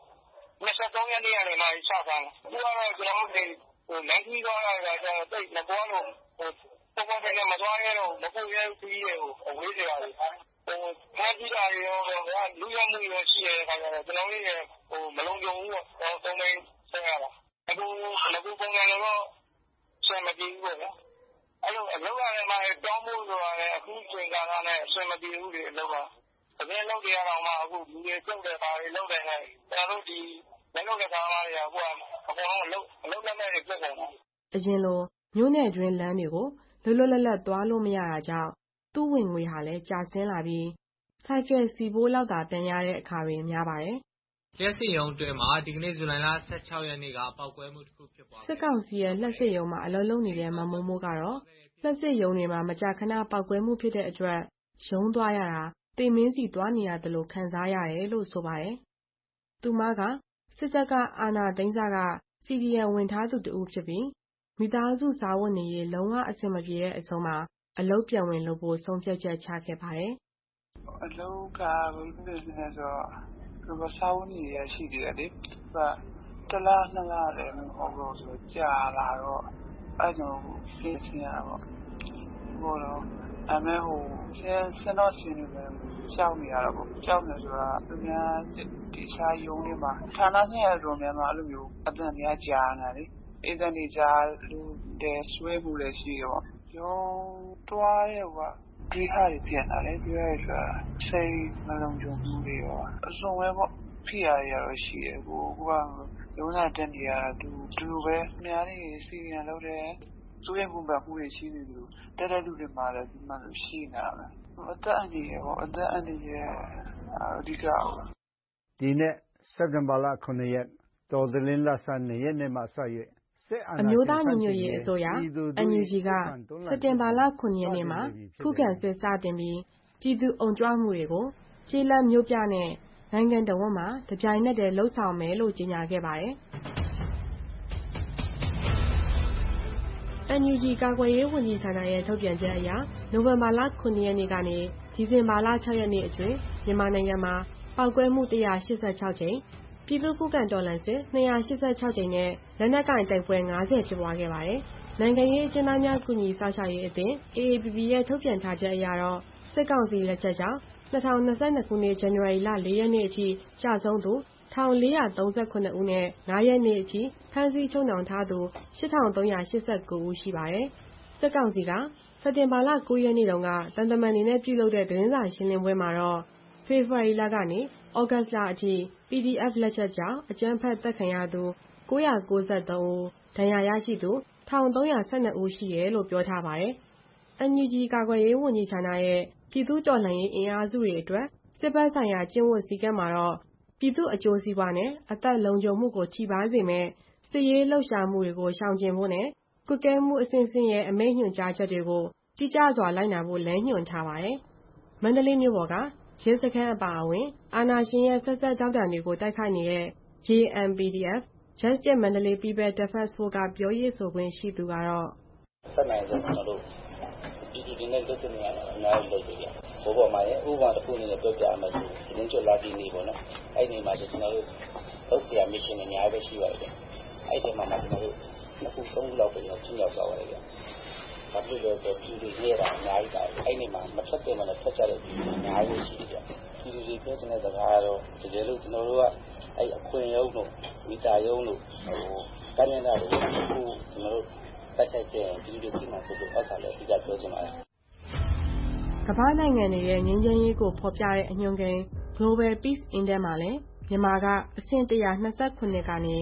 23ရက်နေ့ကနေမှစဖမ်းအခုကတော့ကျွန်တော်တို့လမ်းကြီးသွားတာကတိတ်မသွားလို့ပေါ်တယ်မသွားရတော့မပို့ရဲဘူးကြီးကိုအဝေးကြရတယ်ဖမ်းကြည့်တာရောလူရမှုရောရှိတဲ့အခါကျတော့ကျွန်တော်တို့ရဲ့မလုံခြုံဘူးတော့သုံးမင်းဆက်ရတာအခုပုံစံတော့ဆက်မပြေဘူးပေါ့နော်အဲ့လိုအလုပ်ရတယ်မှာတောင်းဖို့ဆိုတာလည်းအခုချိန်ကာလနဲ့ဆက်မပြေဘူးလေအလုပ်ကတကယ်လုပ်ကြရအောင်မှအခုလူတွေစုပ်တယ်ပါလေလုပ်တယ်နဲ့ကျွန်တော်တို့ဒီလက်လုပ်တဲ့ကားတွေကအခုအကုန်လုံးအလုပ်လက်မဲ့တွေပြတ်ကုန်တယ်အရင်လိုမြို့နယ်တွင်းလမ်းတွေကိုလွတ်လပ်သွားလို့မရတာကြောင့်သူ့ဝင်ငွေဟာလည်းကျဆင်းလာပြီးဆိုင်ကယ်စီးဖို့လောက်သာပြန်ရတဲ့အခါတွေများပါတယ်လျှက်စစ်ရုံတွင်မှာဒီကနေ့ဇူလိုင်လ16ရက်နေ့ကပောက်ကွဲမှုတစ်ခုဖြစ်ပွားစစ်ကောင်စီရဲ့လက်စစ်ရုံမှာအလုပ်လုပ်နေတဲ့မမိုးမိုးကတော့လက်စစ်ရုံတွေမှာမကြာခဏပောက်ကွဲမှုဖြစ်တဲ့အတွက်ရုံးသွားရတာတေမင်းစီသွားနေရတယ်လို့ခံစားရတယ်လို့ဆိုပါတယ်။သူမကစစ်တပ်ကအာဏာသိမ်းစားက CDM ဝင်ထားသူတူဖြစ်ပြီးမိသားစုစားဝတ်နေရေးလုံးဝအဆင်မပြေတဲ့အဆုံးမှာအလုပ်ပြန်ဝင်လုပ်ဖို့ဆုံးဖြတ်ချက်ချခဲ့ပါတယ်။အလုပ်ကဘယ်လိုလဲဆိုတော့စားဝတ်နေရေးရှိတယ်လေ။တစ်လားနှစ်လားလည်းမဟုတ်တော့ဆိုကြာလာတော့အဲ့လိုပြင်ဆင်ရပါဘောတော့အမေဟိုဆင်းတော့ဆင်းနေတယ်ရှောက်နေရတော့ရှောက်နေဆိုတာသူများဒီစားယုံတွေမှာဌာနဆိုင်ရာတော်များများအဲ့လိုမျိုးအတန်များကြားနေတယ်အေးတဲ့နေကြားလူတွေဆွဲမှုလည်းရှိရောရုံးတွားရဲ့ကဒီဟာတွေပြန်လာတယ်ပြောရဆိုတာစိတ်မလုံးကြုံမှုတွေရောအစုံပဲပေါ့ဖြစ်ရရရှိတယ်ကိုကရုံးလာတက်နေရတာသူပဲအများကြီးစီရင်လုပ်တယ်သူရဲ့ပုံပတ်မှုတွေရှိနေတယ်တက်လူတွေမှာလည်းဒီမှာလို့ရှိနေတာပဲအသက်အန္တရာယ်ပေါ့အသက်အန္တရာယ်အဓိကဒီနေ့စက်တင်ဘာလ9ရက်တော်သလင်းလဆန်း2ရက်နေ့မှစရွေးအမျိုးသားညီညွတ်ရေးအစိုးရ NUG ကစက်တင်ဘာလ9ရက်နေ့မှာခုခံစစ်စတင်ပြီးပြည်သူအုံကြွမှုတွေကိုကျေးလက်မြို့ပြနဲ့နိုင်ငံတော်ဝန်မှာတပြိုင်နက်တည်းလှုပ်ဆောင်မယ်လို့ကြေညာခဲ့ပါတယ်။ NUG ကာကွယ်ရေးဝန်ကြီးဌာနရဲ့ထုတ်ပြန်ချက်အရနိုဝင်ဘာလ9ရက်နေ့ကနေဒီဇင်ဘာလ6ရက်နေ့အတွင်းမြန်မာနိုင်ငံမှာပောက်ကွဲမှု186ကြိမ်ပြည်သူ့ခုခံတော်လှန်စစ်286ကြိမ်နဲ့လက်နက်ကိုင်တိုက်ပွဲ90ဖြစ်ပွားခဲ့ပါတယ်။နိုင်ငံရေးအကျဉ်းသားများကူညီစောင့်ရှောက်ရေးအသင်း AAPP ရဲ့ထုတ်ပြန်ထားချက်အရတော့စစ်ကောင်စီလက်ချက်ကြောင့်2022ခုနှစ်ဇန်နဝါရီလ4ရက်နေ့အထိကြာဆုံးသူ1439ဦးနဲ့9ရက်နေ့အထိဖမ်းဆီးချုပ်နှောင်ထားသူ8389ဦးရှိပါတယ်။စစ်ကောင်စီကစက်တင်ဘာလ9ရက်နေ့တုန်းကတန်တမန်တွေနဲ့ပြုလုပ်တဲ့သတင်းစာရှင်းလင်းပွဲမှာတော့ဖေဖော်ဝါရီလကနေဩဂတ်လအထိ PDF လက်ချက်ကြောင့်အကြမ်းဖက်သက်ခံရသူ993ဦးဒဏ်ရာရရှိသူ1312ဦးရှိတယ်လို့ပြောထားပါတယ်။ NUG ကာကွယ်ရေးဝန်ကြီးဌာနရဲ့ပြည်သူ့တော်လှန်ရေးအင်အားစုတွေအတွက်စစ်ဘက်ဆိုင်ရာကျင့်ဝတ်စည်းကမ်းမှာတော့ပြည်သူ့အကျိုးစီးပွားနဲ့အသက်လုံခြုံမှုကိုထိပါစေမဲ့စစ်ရေးလှုပ်ရှားမှုတွေကိုရှောင်ကျဉ်ဖို့နဲ့ကွပ်ကဲမှုအစဉ်စဉ်ရဲ့အမိန့်ညွှန်ကြားချက်တွေကိုတိကျစွာလိုက်နာဖို့လမ်းညွှန်ထားပါတယ်။မန္တလေးမြို့ပေါ်ကရဲစခန်းအပါအဝင်အာဏာရှင်ရဲ့ဆက်ဆက်တောက်တံတွေကိုတိုက်ခိုက်နေတဲ့ JMPDF Justice Mandalay People Defense Force ကပြောရေးဆိုခွင့်ရှိသူကတော့ဆက်နိုင်ဆိုကျွန်တော်တို့ပြပြည်သူတွေနဲ့လုပ်တဲ့နေရာမှာအများကြီးလုပ်တယ်ဗျ။ဘောပေါ်မှာလည်းဥပမာတစ်ခုအနေနဲ့ပြောပြရမယ်ဆိုရင်ကျွတ်လာဒီနေ့ပေါ့နော်။အဲ့ဒီမှာကျွန်တော်တို့လုပ်ပြမရှင်တွေအများကြီးပဲရှိပါတယ်ဗျ။အဲ့ဒီမှာကျွန်တော်တို့အခု3ခုလောက်ပဲကျွန်တော်ရောက်သွားပါတယ်ဗျ။ဘာဖြစ်လို့လဲဆိုပြည်သူတွေနေတာအများကြီးပါ။အဲ့ဒီမှာမထက်တဲ့မှာလည်းထက်ကြတဲ့ပြည်သူအများကြီးရှိတယ်ဗျ။ပြည်သူတွေပြောတဲ့စကားတော့တကယ်လို့ကျွန်တော်တို့ကအဲ့အခွင့်အရေးတို့မိသားရုံးတို့ကညနာတို့အခုကျွန်တော်တို့တိုက်ခိုက်တဲ့ပြည်သူတွေမှာဆိုတော့ပတ်စားလဲဒီကပြောချင်ပါတယ်ကမ္ဘာနိုင်ငံတွေရဲ့ငြိမ်းချမ်းရေးကိုဖော်ပြတဲ့အညွှန်းကိန်း Global Peace Index မှာလည်းမြန်မာကအဆင့်129ကနေ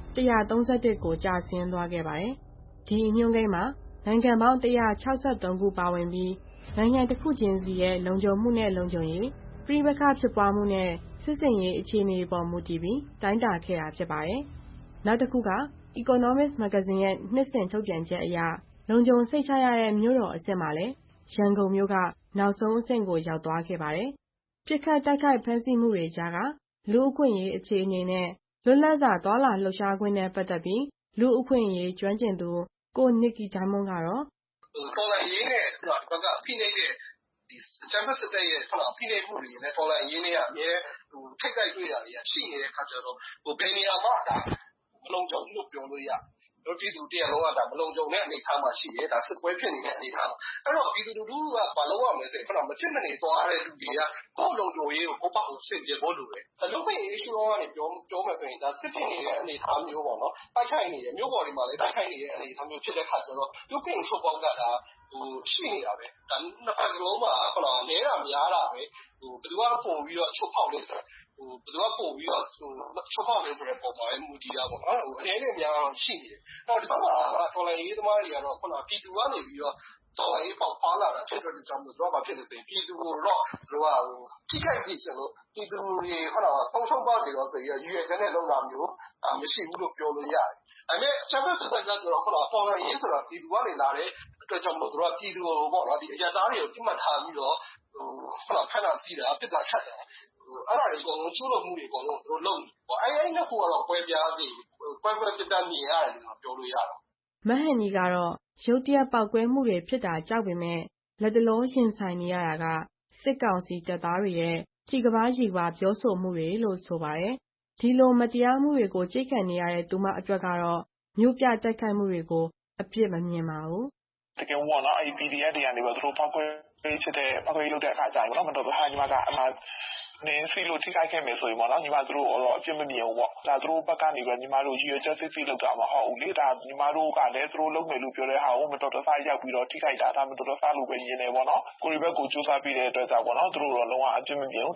131ကိုကျဆင်းသွားခဲ့ပါတယ်။ဒီအညွှန်းကိန်းမှာနိုင်ငံပေါင်း163ခုပါဝင်ပြီးနိုင်ငံတစ်ခုချင်းစီရဲ့လုံခြုံမှုနဲ့လုံခြုံရေးပြည်ပခါဖြစ်ပွားမှုနဲ့စစ်စင်ရေးအခြေအနေပေါ်မူတည်ပြီးတိုင်းတာခဲ့တာဖြစ်ပါတယ်။နောက်တစ်ခုက Economist Magazine ရဲ့နှစ်စဉ်ထုတ်ပြန်ချက်အရလုံခြုံစိတ်ချရတဲ့မြို့တော်အဆင့်မှာလည်းရန်ကုန်မြို့ကနောက်ဆုံးအဆင့်ကိုရောက်သွားခဲ့ပါတယ်။ပြစ်ခတ်တိုက်ခိုက်ဖမ်းဆီးမှုတွေကြားကလူအခွင့်အရေးအခြေအနေနဲ့လွတ်လပ်စွာသွားလာလှုပ်ရှားခွင့်နဲ့ပတ်သက်ပြီးလူအခွင့်အရေးကျွမ်းကျင်သူကိုနစ်ကီဒါမွန်ကတော့ပေါ်လာရေးနဲ့ဆိုတာဒီဘက်ကဖိနှိပ်တဲ့ဒီချမ်ပစတဲ့ရဲ့ဖိနှိပ်မှုတွေနဲ့ပေါ်လာရေးနဲ့အမြဲထိတ်ကြိုက်တွေ့တာတွေကရှိနေတဲ့ခါကျတော့ဘယ်နေရာမှာဒါမလုံခြုံဘူးလို့ပြောလို့ရတို့ပြည်သူတရားလုံးကဒါမလုံခြုံတဲ့အနေအထားမှာရှိတယ်ဒါစစ်ပွဲဖြစ်နေတဲ့အနေအထားအဲ့တော့ပြည်သူလူထုကဘာလုပ်ရမလဲဆိုရင်မဖြစ်မနေသွားတဲ့လူတွေကကိုယ်လုံခြုံရေးကိုပေါ့အောင်စစ်ကြဖို့လိုတယ်အလုပ်ပဲ issue ကနေပြောမယ်ဆိုရင်ဒါစစ်ဖြစ်နေတဲ့အနေအထားမျိုးပေါ့နော်တိုက်ခိုက်နေတယ်မြို့ပေါ်တွေမှာလည်းတိုက်ခိုက်နေတဲ့အနေအထားမျိုးဖြစ်တဲ့ခါကျတော့လူ့ကိန်းချုပ်ပေါင်းကဒါရှိနေတာပဲဒါနှစ်ဖက်လုံးမှာနဲတာများတာပဲဘယ်သူကပုံပြီးတော့ချုပ်ပေါက်လဲဆိုတော့ဘယ်သူကပို့ပြီးတော့ချုပ်ပေါက်လဲဆိုတဲ့ပုံမှာလည်းမူတည်တာပေါ့နော်အနေနဲ့များတော့ရှိနေတယ်အဲ့တော့ဒီဘက်မှာတော်လိုင်းရေးသမားတွေကတော့ပြည်သူကနေပြီးတော့တော်လိုင်းရေးပေါက်ဖားလာတာဖြစ်တဲ့ကြောင့်မို့တော့ဘာဖြစ်လဲဆိုရင်ပြည်သူကိုတော့သူကထိခိုက်စီချင်လို့ပြည်သူတွေဆုံးရှုံးပါစေတော့ဆိုပြီးရွေချက်နဲ့လုပ်တာမျိုးမရှိဘူးလို့ပြောလို့ရတယ်အဲ့မဲ့ချမ်းသာစကားဆိုတော့တော်လိုင်းရေးဆိုတာပြည်သူကနေလာတဲ့အတွက်ကြောင့်မို့သူကပြည်သူကိုပေါ့နော်ဒီအကြမ်းသားတွေကိုပြစ်မှတ်ထားပြီးတော့ဖမ်းတာစီးတာပြစ်တာခတ်တာအဲ့ဒါတွေအကုန်လုံးကျူးလွန်မှုတွေအကုန်လုံးသူတို့လုပ်နေပေါ့အဲ့နှစ်ခုကတော့ပွဲပြားစီပွဲပြတ်မြင်ရတယ်လို့ပြောလို့ရတော့မဟန်နီကတော့ရုတ်တရက်ပေါက်ကွဲမှုတွေဖြစ်တာကြောက်ပေမဲ့လက်တလုံးရင်ဆိုင်နေရတာကစစ်ကောင်စီတပ်သားတွေရဲ့ထိကဘာကြီးပါပြောဆိုမှုတွေလို့ဆိုပါတယ်ဒီလိုမတရားမှုတွေကိုကြိတ်ခံနေရတဲ့သူမအတွက်ကတော့မြို့ပြတိုက်ခိုက်မှုတွေကိုအပြစ်မမြင်ပါဘူးတကယ်ပေါ့နော်အဲ့ PDF တွေကနေပြီးတော့သူတို့ပောက်ကွဲဖြစ်တဲ့ပောက်ကွဲလုပ်တဲ့အခါကျရင်ပေါ့နော်မတော်တဆညီမကအမှနင်းစီလို့ထိခိုက်ခဲ့မယ်ဆိုရင်ပေါ့နော်ညီမတို့တော့အပြစ်မမြင်ဘူးပေါ့ဒါသူတို့ဘက်ကနေပြီးညီမတို့ရည်ရွယ်ချက်စစ်လုပ်တာမဟုတ်ဘူးလေဒါညီမတို့ကလည်းသူတို့လုပ်မယ်လို့ပြောတဲ့ဟာကိုမတော်တဆရောက်ပြီးတော့ထိခိုက်တာဒါမတော်တဆလို့ပဲမြင်နေပေါ့နော်ကိုရီဘက်ကိုစူးစမ်းပြီးတဲ့အတွက်ကြောင့်ပေါ့နော်သူတို့တော့လုံးဝအပြစ်မမြင်ဘူး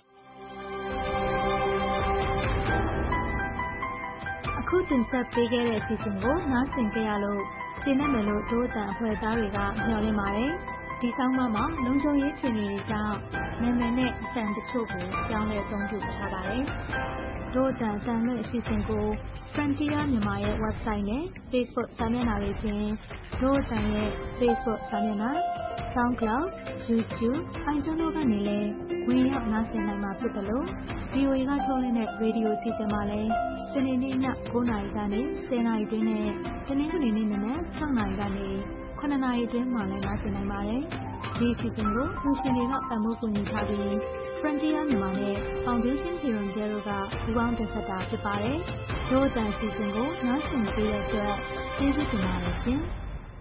အခုတင်ဆက်ပေးခဲ့တဲ့အစီအစဉ်ကိုနားဆင်ကြရလို့ကျေနပ်မယ်လို့ဒို့အတန်အဖွဲ့သားတွေကမျှော်လင့်ပါတယ်ဒီဆောင်းပါးမှာလုံခြုံရေးအခြေအနေတွေကြောင့်နာမည်နဲ့အတန်တချို့ကိုပြောင်းလဲအသုံးပြုထားပါတယ်။ဒို့အတန်မဲ့အစီအစဉ်ကို Frontier မြန်မာရဲ့ website နဲ့ Facebook စာမျက်နှာတွေဖြင့်ဒို့အတန်ရဲ့ Facebook စာမျက်နှာ SoundCloud, YouTube, iTunes တို့ကနေလည်းဝင်ရောက်နားဆင်နိုင်မှာဖြစ်တယ်လို့ VOA ကထုတ်လွှင့်တဲ့ရေဒီယိုအစီအစဉ်မှာလည်းစနေနေ့ည9:00 နာရီကနေ10:00 နာရီတွင်းနဲ့တနင်္ဂနွေနေ့နံနက်6:00 နာရီကနေ9 နာရီအတွင်းမှာလည်းနားဆင်နိုင်ပါတယ်။ဒီအစီအစဉ်ကိုလူရှင်တွေကပံ့ပိုးကူညီထားပြီး Frontier မြန်မာနဲ့ Foundation Hero Zero ကပူးပေါင်းတင်ဆက်တာဖြစ်ပါတယ်။ဒို့အတန်အစီအစဉ်ကိုနားဆင်ပေးတဲ့အတွက်ကျေးဇူးတင်ပါတယ်ရှင်။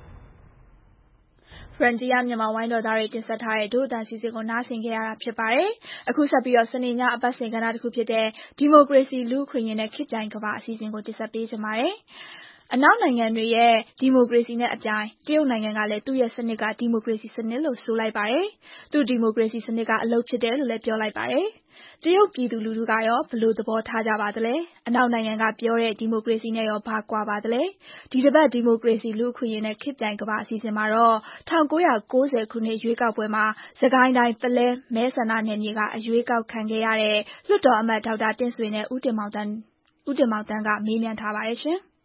Frontier မြန်မာဝိုင်းတော်သားတွေတင်ဆက်ထားတဲ့ဒို့အတန်စီစဉ်ကိုနားဆင်ကြရတာဖြစ်ပါတယ်။အခုဆက်ပြီးတော့စနေညအပတ်စဉ်ကဏ္ဍတစ်ခုဖြစ်တဲ့ဒီမိုကရေစီလူ့အခွင့်အရေးနဲ့ခေတ်ပြိုင်ကမ္ဘာအစီအစဉ်ကိုတင်ဆက်ပေးကြပါမယ်။အနောက်နိုင်ငံတွေရဲ့ဒီမိုကရေစီနဲ့အပြိုင်တရုတ်နိုင်ငံကလည်းသူ့ရဲ့စနစ်ကဒီမိုကရေစီစနစ်လို့ဆိုလိုက်ပါတယ်။သူ့ဒီမိုကရေစီစနစ်ကအလုပ်ဖြစ်တယ်လို့လည်းပြောလိုက်ပါတယ်။တရုတ်ပြည်သူလူထုကရောဘယ်လိုသဘောထားကြပါသလဲ။အနောက်နိုင်ငံကပြောတဲ့ဒီမိုကရေစီနဲ့ရောဘာကွာပါသလဲ။ဒီတစ်ပတ်ဒီမိုကရေစီလူ့အခွင့်အရေးနဲ့ခေတ်ပြိုင်ကမ္ဘာအစီအစဉ်မှာတော့1990ခုနှစ်ရွေးကောက်ပွဲမှာစကိုင်းတိုင်းပုလဲမဲဆန္ဒနယ်မြေကအရွေးကောက်ခံခဲ့ရတဲ့လွှတ်တော်အမတ်ဒေါက်တာတင့်ဆွေနဲ့ဦးတင်မောင်သန်းကမေးမြန်းထားပါတယ်ရှင်။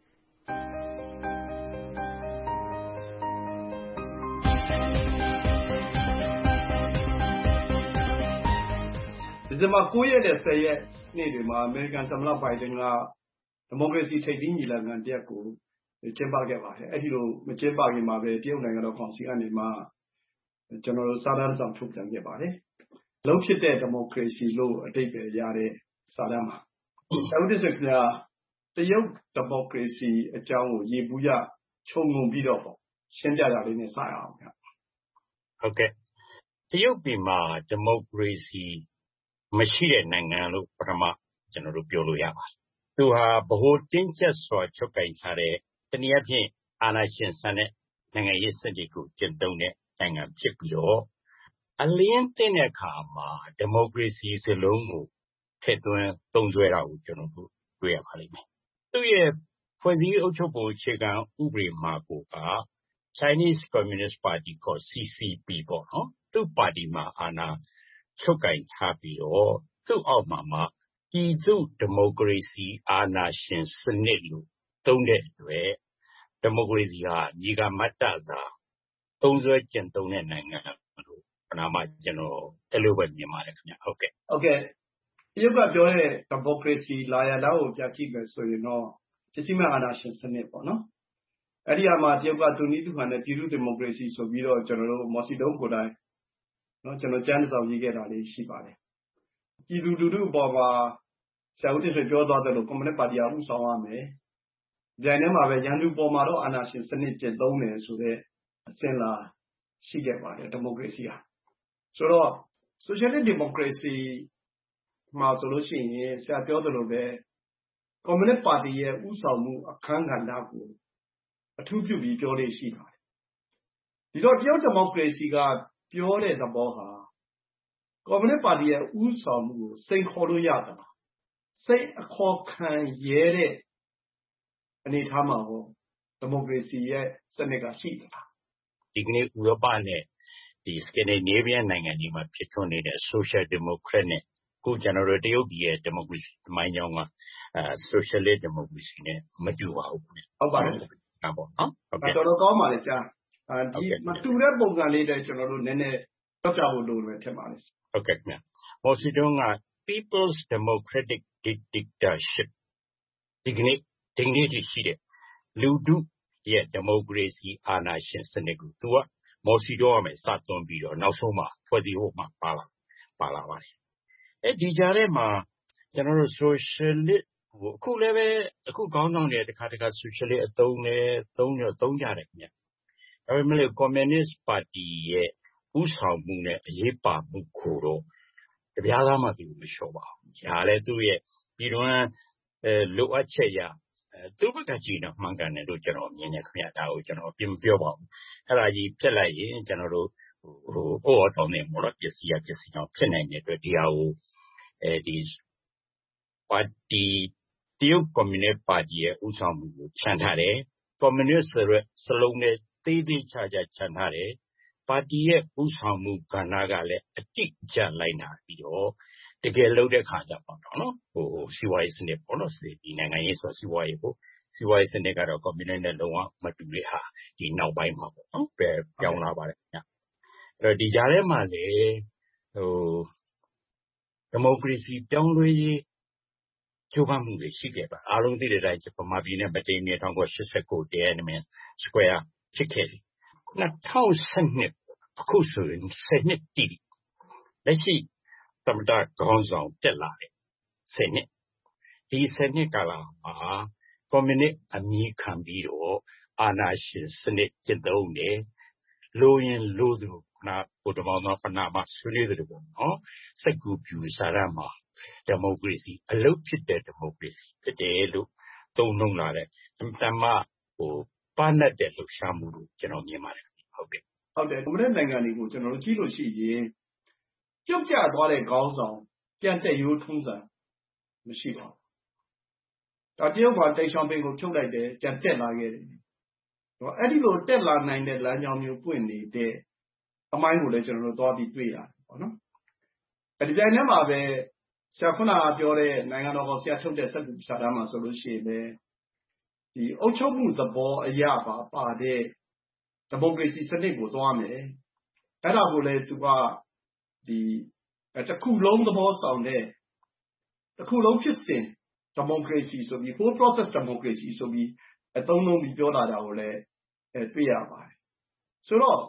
ဒီဇင်ဘာ9ရက်နဲ့10ရက်နေ့တွေမှာအမေရိကန်သမ္မတဘိုင်ဒန်ကဒီမိုကရေစီထိပ်သီးညီလာခံတစ်ရပ်ကိုကျင်းပခဲ့ပါတယ်။အဲ့ဒီလိုမကျင်းပခင်မှာပဲတရုတ်နိုင်ငံတော်ကောင်စီကနေမှကျွန်တော်တို့စာတမ်းဆောင်ထုတ်ပြန်ခဲ့ပါတယ်လုံးဖြစ်တဲ့ဒီမိုကရေစီလို့အတိတ်ပဲရတဲ့စာတမ်းမှာအခုဒီဆိုခင်ဗျာတရုတ်ဒီမိုကရေစီအကြောင်းကိုရေဘူးရခြုံငုံပြီးတော့ပေါ့ရှင်းပြတာလေးနဲ့စရအောင်ဗျဟုတ်ကဲ့တရုတ်ပြည်မှာဒီမိုကရေစီမရှိတဲ့နိုင်ငံလို့ပထမကျွန်တော်တို့ပြောလို့ရပါတယ်သူဟာဗဟိုတင်းကျပ်စွာချုပ်ကိုင်ထားတဲ့တနည်းအားဖြင့်အာဏာရှင်ဆန်တဲ့နိုင်ငံရေးစနစ်ကိုကျင့်သုံးတဲ့နိုင်ငံဖြစ်ပြီးတော့အလင်းတဲ့အခါမှာဒီမိုကရေစီစလုံးကိုထည့်သွင်းသုံးစွဲတာကိုကျွန်တော်တို့တွေ့ရပါလိမ့်မယ်သူရဲ့ဖွဲ့စည်းအုပ်ချုပ်ပုံအခြေခံဥပဒေမှာက Chinese Communist Party ကို CCP ပေါ့နော်သူ့ပါတီမှာအာဏာချုပ်ကိုင်ထားပြီးတော့သူ့အောက်မှာပြည်သူ့ဒီမိုကရေစီအာဏာရှင်စနစ်လို့သုံးတဲ့အတွက်ဒီမိုကရေစီဟာညီကမတ္တသာသုံးစွဲကျင့်သုံးတဲ့နိုင်ငံလို့ပနာမကျွန်တော်အဲ့လိုပဲမြင်ပါတယ်ခင်ဗျဟုတ်ကဲ့တရုတ်ကပြောတဲ့ဒီမိုကရေစီလာရလာကိုပြကြည့်မယ်ဆိုရင်တော့ပစ္စည်းမဲ့အာဏာရှင်စနစ်ပေါ့နော်အဲ့ဒီအမှာတရုတ်ကသူနည်းသူဟန်နဲ့ပြည်သူ့ဒီမိုကရေစီဆိုပြီးတော့ကျွန်တော်တို့မော်စီတုံးကိုယ်တိုင်နော်ကျွန်တော်ကျမ်းစာရေးခဲ့တာလေးရှိပါတယ်ပြည်သူလူထုအပေါ်မှာဆရာဦးတင်ဆွေပြောသွားတယ်လို့ကွန်မြူနစ်ပါတီကဥဆောင်ရမယ်။ပြန်ထဲမှာပဲရန်သူပေါ်မှာတော့အာဏာရှင်စနစ်ကျင့်သုံးတယ်ဆိုတဲ့အစဉ်လာရှိခဲ့ပါတယ်ဒီမိုကရေစီဟာ။ဆိုတော့ Socialist Democracy မှာဆိုလို့ရှိရင်ဆရာပြောသလိုပဲကွန်မြူနစ်ပါတီရဲ့ဥဆောင်မှုအခန်းကဏ္ဍကိုအထူးပြုပြီးပြောလို့ရှိပါတယ်။ဒီတော့တရုတ်ဒီမိုကရေစီကပြောတဲ့သဘောဟာကွန်မြူနစ်ပါတီရဲ့ဥဆောင်မှုကိုစိန်ခေါ်လို့ရတာစိတ်အခေါ်ခံရဲတဲ့အနေထားမှာဟောဒီမိုကရေစီရဲ့စနစ်ကရှိတာဒီကနေ့ဥရောပနဲ့ဒီစကန်ဒီနေဗီးယားနိုင်ငံတွေမှာဖြစ်ထွန်းနေတဲ့ Social Democrat နဲ့ကိုကျွန်တော်တို့တရုတ်ပြည်ရဲ့ဒီမိုကရေစီမိုင်းကြောင်းကSocialist Democracy နဲ့မတူပါဘူးဟုတ်ပါတယ်ဟုတ်ပေါ့နော်ဟုတ်ကဲ့တော်တော်ကောင်းပါလေဆရာဒီမတူတဲ့ပုံစံလေးတွေကျွန်တော်တို့နည်းနည်းပြောပြဖို့လိုမယ်ထင်ပါလေဟုတ်ကဲ့ခင်ဗျမော်စီတုံးက People's Democratic Dictatorship ဒီကနေ့ရှိတဲ့လူထုရဲ့ဒီမိုကရေစီအာဏာရှင်စနစ်ကိုသူကမော်စီတုံးအမယ်စသွန်းပြီးတော့နောက်ဆုံးမှာဖွဲ့စည်းဖို့မှာပါလာပါတယ်အဲဒီကြားထဲမှာကျွန်တော်တို့ Socialist အခုလည်းပဲအခုခေါင်းဆောင်တွေတခါ Socialist အသုံးနဲ့သုံးကြတယ်ခင်ဗျဒါပေမဲ့ Communist Party ရဲ့ဥဆောင်မှုနဲ့အရေးပါမှုကိုတော့တပြားသားမှသူမလျှော့ပါဘူး။ဒါလည်းသူ့ရဲ့ပြည်တွင်းလိုအပ်ချက်ရသူ့ဘက်ကကြည့်တော့မှန်ကန်တယ်လို့ကျွန်တော်မြင်တယ်ခင်ဗျ။ဒါကိုကျွန်တော်ပြင်မပြောပါဘူး။အဲ့ဒါကြီးပြက်လိုက်ရင်ကျွန်တော်တို့ဩော်တောင်းနေမို့လို့ပစ္စည်းကြောင့်ဖြစ်နိုင်တဲ့အတွက်ဒီဟာကိုဒီပါတီတရုတ်ကွန်မြူနစ်ပါတီရဲ့ဥဆောင်မှုကိုခြံထားတယ်။ကွန်မြူနစ်ဆိုတဲ့စလုံးနဲ့သေးသေးချာချာခြံထားတယ်။ပါတီရဲ့ဥဆောင်မှုကဏ္ဍကလည်းအတိအကျလိုက်နာပြီးတော့တကယ်လုပ်တဲ့ခါကျတော့နော်စီးပွားရေးစနစ်ပေါ့နော်ဒီနိုင်ငံရေးဆိုစီးပွားရေးစနစ်ကတော့ကွန်မြူနစ်နဲ့လုံးဝမတူတဲ့ဟာဒီနောက်ပိုင်းမှာပေါ့နော်ပြောင်းလာပါတယ်ခင်ဗျအဲ့တော့ဒီကြားထဲမှာလေဒီမိုကရေစီပြောင်းလဲရေးကျိုးပမ်းမှုတွေရှိခဲ့ပါအားလုံးသိတဲ့အတိုင်းဗမာပြည်နဲ့မတိမ်မြေ1989တရားနမင်းစကွဲယာဖြစ်ခဲ့တယ်2012အခုဆိုရင်10နှစ်တည်လက်ရှိသမ္မတခေါင်းဆောင်တက်လာတယ်10နှစ်ဒီ10နှစ်ကာလမှာကွန်မြူနစ်အမည်ခံပြီးတော့အာဏာရှင်စနစ်ကျင့်သုံးတယ်လိုရင်လိုသူနာဘုဒ္ဓဘာသာပနာမဆွေးနွေးတယ်ပေါ့နော်စိတ်ကူးပြူစားရမှာဒီမိုကရေစီအလုပ်ဖြစ်တဲ့ဒီမိုကရေစီဖြစ်တယ်လို့သုံးနှုန်းလာတဲ့တမပါနတ်တဲ့လှုပ်ရှားမှုလို့ကျွန်တော်မြင်ပါတယ်ဟုတ်ကဲ့ကွန်မြူနစ်နိုင်ငံတွေကိုကျွန်တော်တို့ကြည့်လို့ရှိရင်ပြုတ်ကျသွားတဲ့ခေါင်းဆောင်ပြန်တက်ရိုးထုံးစံမရှိပါဘူးဒါတရုတ်ကတိတ်ရှောင်းပင်ကိုဖြုတ်လိုက်တယ်ပြန်တက်လာခဲ့တယ်အဲ့ဒီလိုတက်လာနိုင်တဲ့လမ်းကြောင်းမျိုးပွင့်နေတဲ့အမိုင်းကိုလည်းကျွန်တော်တို့သွားပြီးတွေ့ရတယ်ပေါ့နော်ဒီတိုင်းထဲမှာပဲဆရာခုနကပြောတဲ့နိုင်ငံတော်ကောင်ဆရာထုတ်တဲ့စက်ကူစာတမ်းမှာဆိုလို့ရှိရင်လည်းဒီအုပ်ချုပ်မှုသဘောအရပါတဲ့ဒီမိုကရေစီစနစ်ကိုသွားမယ်အဲ့ဒါကိုလည်းသူကဒီတစ်ခုလုံးသဘောဆောင်တဲ့တစ်ခုလုံးဖြစ်စဉ်ဒီမိုကရေစီဆိုပြီး whole process democracy ဆိုပြီးအသုံးလုံးပြီးပြောလာတာကိုလည်းတွေ့ရပါတယ်ဆိုတော့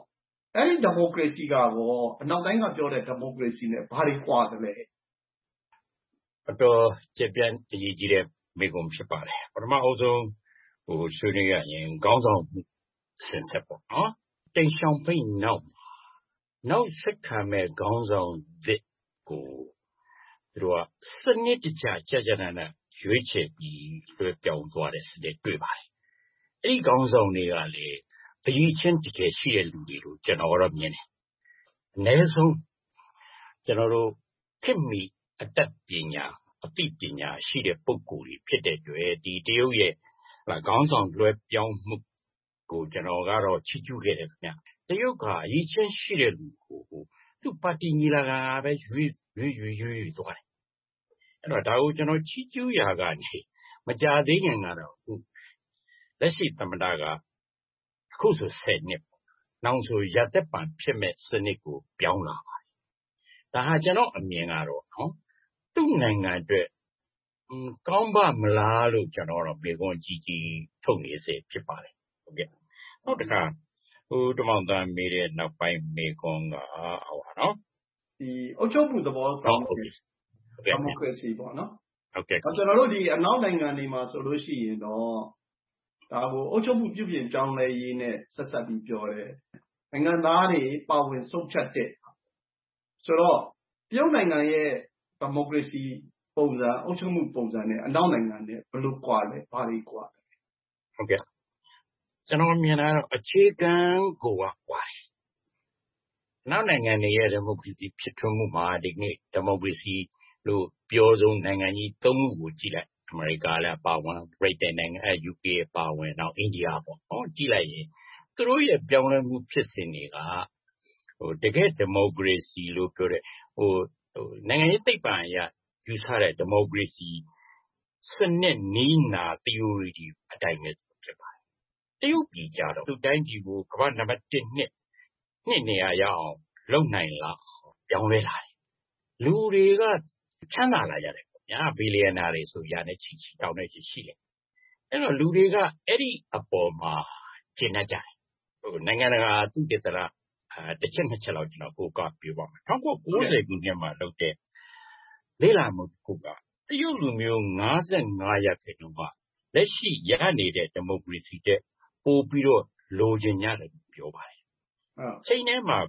အဲ့ဒီဒီမိုကရေစီကတော့အနောက်တိုင်းကပြောတဲ့ဒီမိုကရေစီနဲ့ဘာတွေကွာတယ်လဲအတော်ကျပြန့်အရေးကြီးတဲ့မိကုံဖြစ်ပါတယ်ပထမအဆုံးဆွေးနွေးရရင်ခေါင်းဆောင်ဆင်ဆက်ပေါ့နော်တိမ်ရှောင်ဖိတ်နောက်ဆက်ခံမဲ့ခေါင်းဆောင်သစ်ကိုသူတို့ကစနစ်တကျကြာနာရွေးချယ်ပြီးလွှဲပြောင်းသွားတဲ့စနစ်တွေ့ပါတယ်အဲ့ဒီခေါင်းဆောင်တွေကလေအရေးချင်းတကယ်ရှိတဲ့လူတွေလို့ကျွန်တော်တော့မြင်တယ်အနည်းဆုံးကျွန်တော်တို့ခင်မီအတတ်ပညာအသိပညာရှိတဲ့ပုဂ္ဂိုလ်တွေဖြစ်တဲ့အတွက်ဒီတရုတ်ရဲ့ခေါင်းဆောင်လွှဲပြောင်းမှုကိုကျွန်တော်ကတော့ချီးကျူးခဲ့တယ်ခင်ဗျတရုတ်ကအရေးချင်းရှိတဲ့လူကိုသူ့ပါတီညီလာခံပဲရွေးသွားတယ်အဲ့တော့ဒါကိုကျွန်တော်ချီးကျူးရာကနေမကြသေးခင်ကတော့လက်ရှိသမ္မတကအခုဆို10နှစ်နောက်ဆိုရသက်ပံဖြစ်မဲ့စနစ်ကိုပြောင်းလာပါတယ်ဒါဟာကျွန်တော်အမြင်ကတော့နော်သူ့နိုင်ငံအတွက်ကောင်းပါမလားလို့ကျွန်တော်တော့မေခွန်းကြီးထုတ်နေစေဖြစ်ပါတယ်ဟုတ်ကဲ့နောက်တစ်ခါတမောင်သားမေးတဲ့နောက်ပိုင်းမေခွန်းကဟောပါနော်ဒီအုပ်ချုပ်မှုသဘောဆောင်ဒီမိုကရေစီပေါ့နော်ဟုတ်ကဲ့ကျွန်တော်တို့ဒီအနောက်နိုင်ငံတွေမှာဆိုလို့ရှိရင်တော့ဒါကိုအုပ်ချုပ်မှုပြုပြင်ပြောင်းလဲရေးနဲ့ဆက်ဆက်ပြီးပြောတယ်နိုင်ငံသားတွေပါဝင်ဆုံးဖြတ်တဲ့ဆိုတော့တရုတ်နိုင်ငံရဲ့ဒီမိုကရေစီပုံစံအုပ်ချုပ်မှုပုံစံနဲ့အနောက်နိုင်ငံနဲ့ဘယ်လိုကွာလဲဘာတွေကွာလဲဟုတ်ကဲ့ကျွန်တော်မြင်တာတော့အခြေခံကိုကွာတယ်နောက်နိုင်ငံတွေရဲ့ဒီမိုကရေစီဖြစ်ထွန်းမှုမှာဒီနေ့ဒီမိုကရေစီလို့ပြောဆုံးနိုင်ငံကြီး၃ခုကိုကြည့်လိုက်အမေရိကလည်းပါဝင်ဗြိတိန်နိုင်ငံUK ပါဝင်နောက်အိန္ဒိယပေါ့နော်ကြည့်လိုက်ရင်သူတို့ရဲ့ပြောင်းလဲမှုဖြစ်စဉ်တွေကတကယ်ဒီမိုကရေစီလို့ပြောတဲ့နိုင်ငံရေးသိပ္ပံအရယူဆတဲ့ဒီမိုကရေစီစနစ်နီးနာ theory အတိုင်းပဲဖြစ်ပါတယ်တရုတ်ပြည်ကြတော့သူတိုင်းပြည်ကိုကမ္ဘာနံပါတ်1နှစ်နေရာရအောင်လုပ်နိုင်လားပြောင်းလဲလာတယ်လူတွေကချမ်းသာလာကြတယ်ပေါ့ညာဘီလီယံနာတွေဆိုရတဲ့ချီတောင်းတဲ့ချီရှိတယ်အဲ့တော့လူတွေကအဲ့ဒီအပေါ်မှာကျင့်တတ်ကြတယ်နိုင်ငံတကာသူတေသရတစ်ချက်နှစ်ချက်လောက်ကျွန်တော်ကိုကပြောပါမယ်1990ခုနှစ်မှာလုပ်တဲ့လေ့လာမှုတစ်ခုကတရုတ်လူမျိုး55%ကလက်ရှိရနေတဲ့ဒီမိုကရေစီတဲ့ပို့ပြီးတော့လိုချင်ကြတယ်ပြောပါတယ်ချိန်ထဲမှာ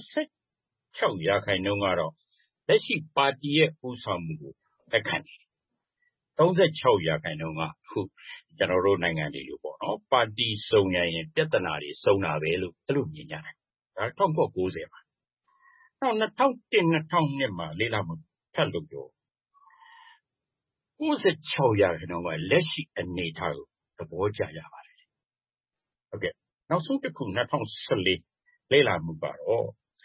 86%ကတော့လက်ရှိပါတီရဲ့ဦးဆောင်မှုကိုလက်ခံတယ်36%ကအခုကျွန်တော်တို့နိုင်ငံတွေလို့ပေါ့နော်ပါတီစုံရင်ပြဿနာတွေစုံတာပဲလို့အဲ့လိုမြင်ကြတယ်ဒါ1990မှာနောက်2001-2002မှာလေ့လာမှုထပ်လုပ်တော့96%ကလက်ရှိအနေအထားကိုသဘောကျကြပါတယ်ဟုတ်ကဲ့နောက်ဆုံးတစ်ခု2014လေ့လာမှုကတော့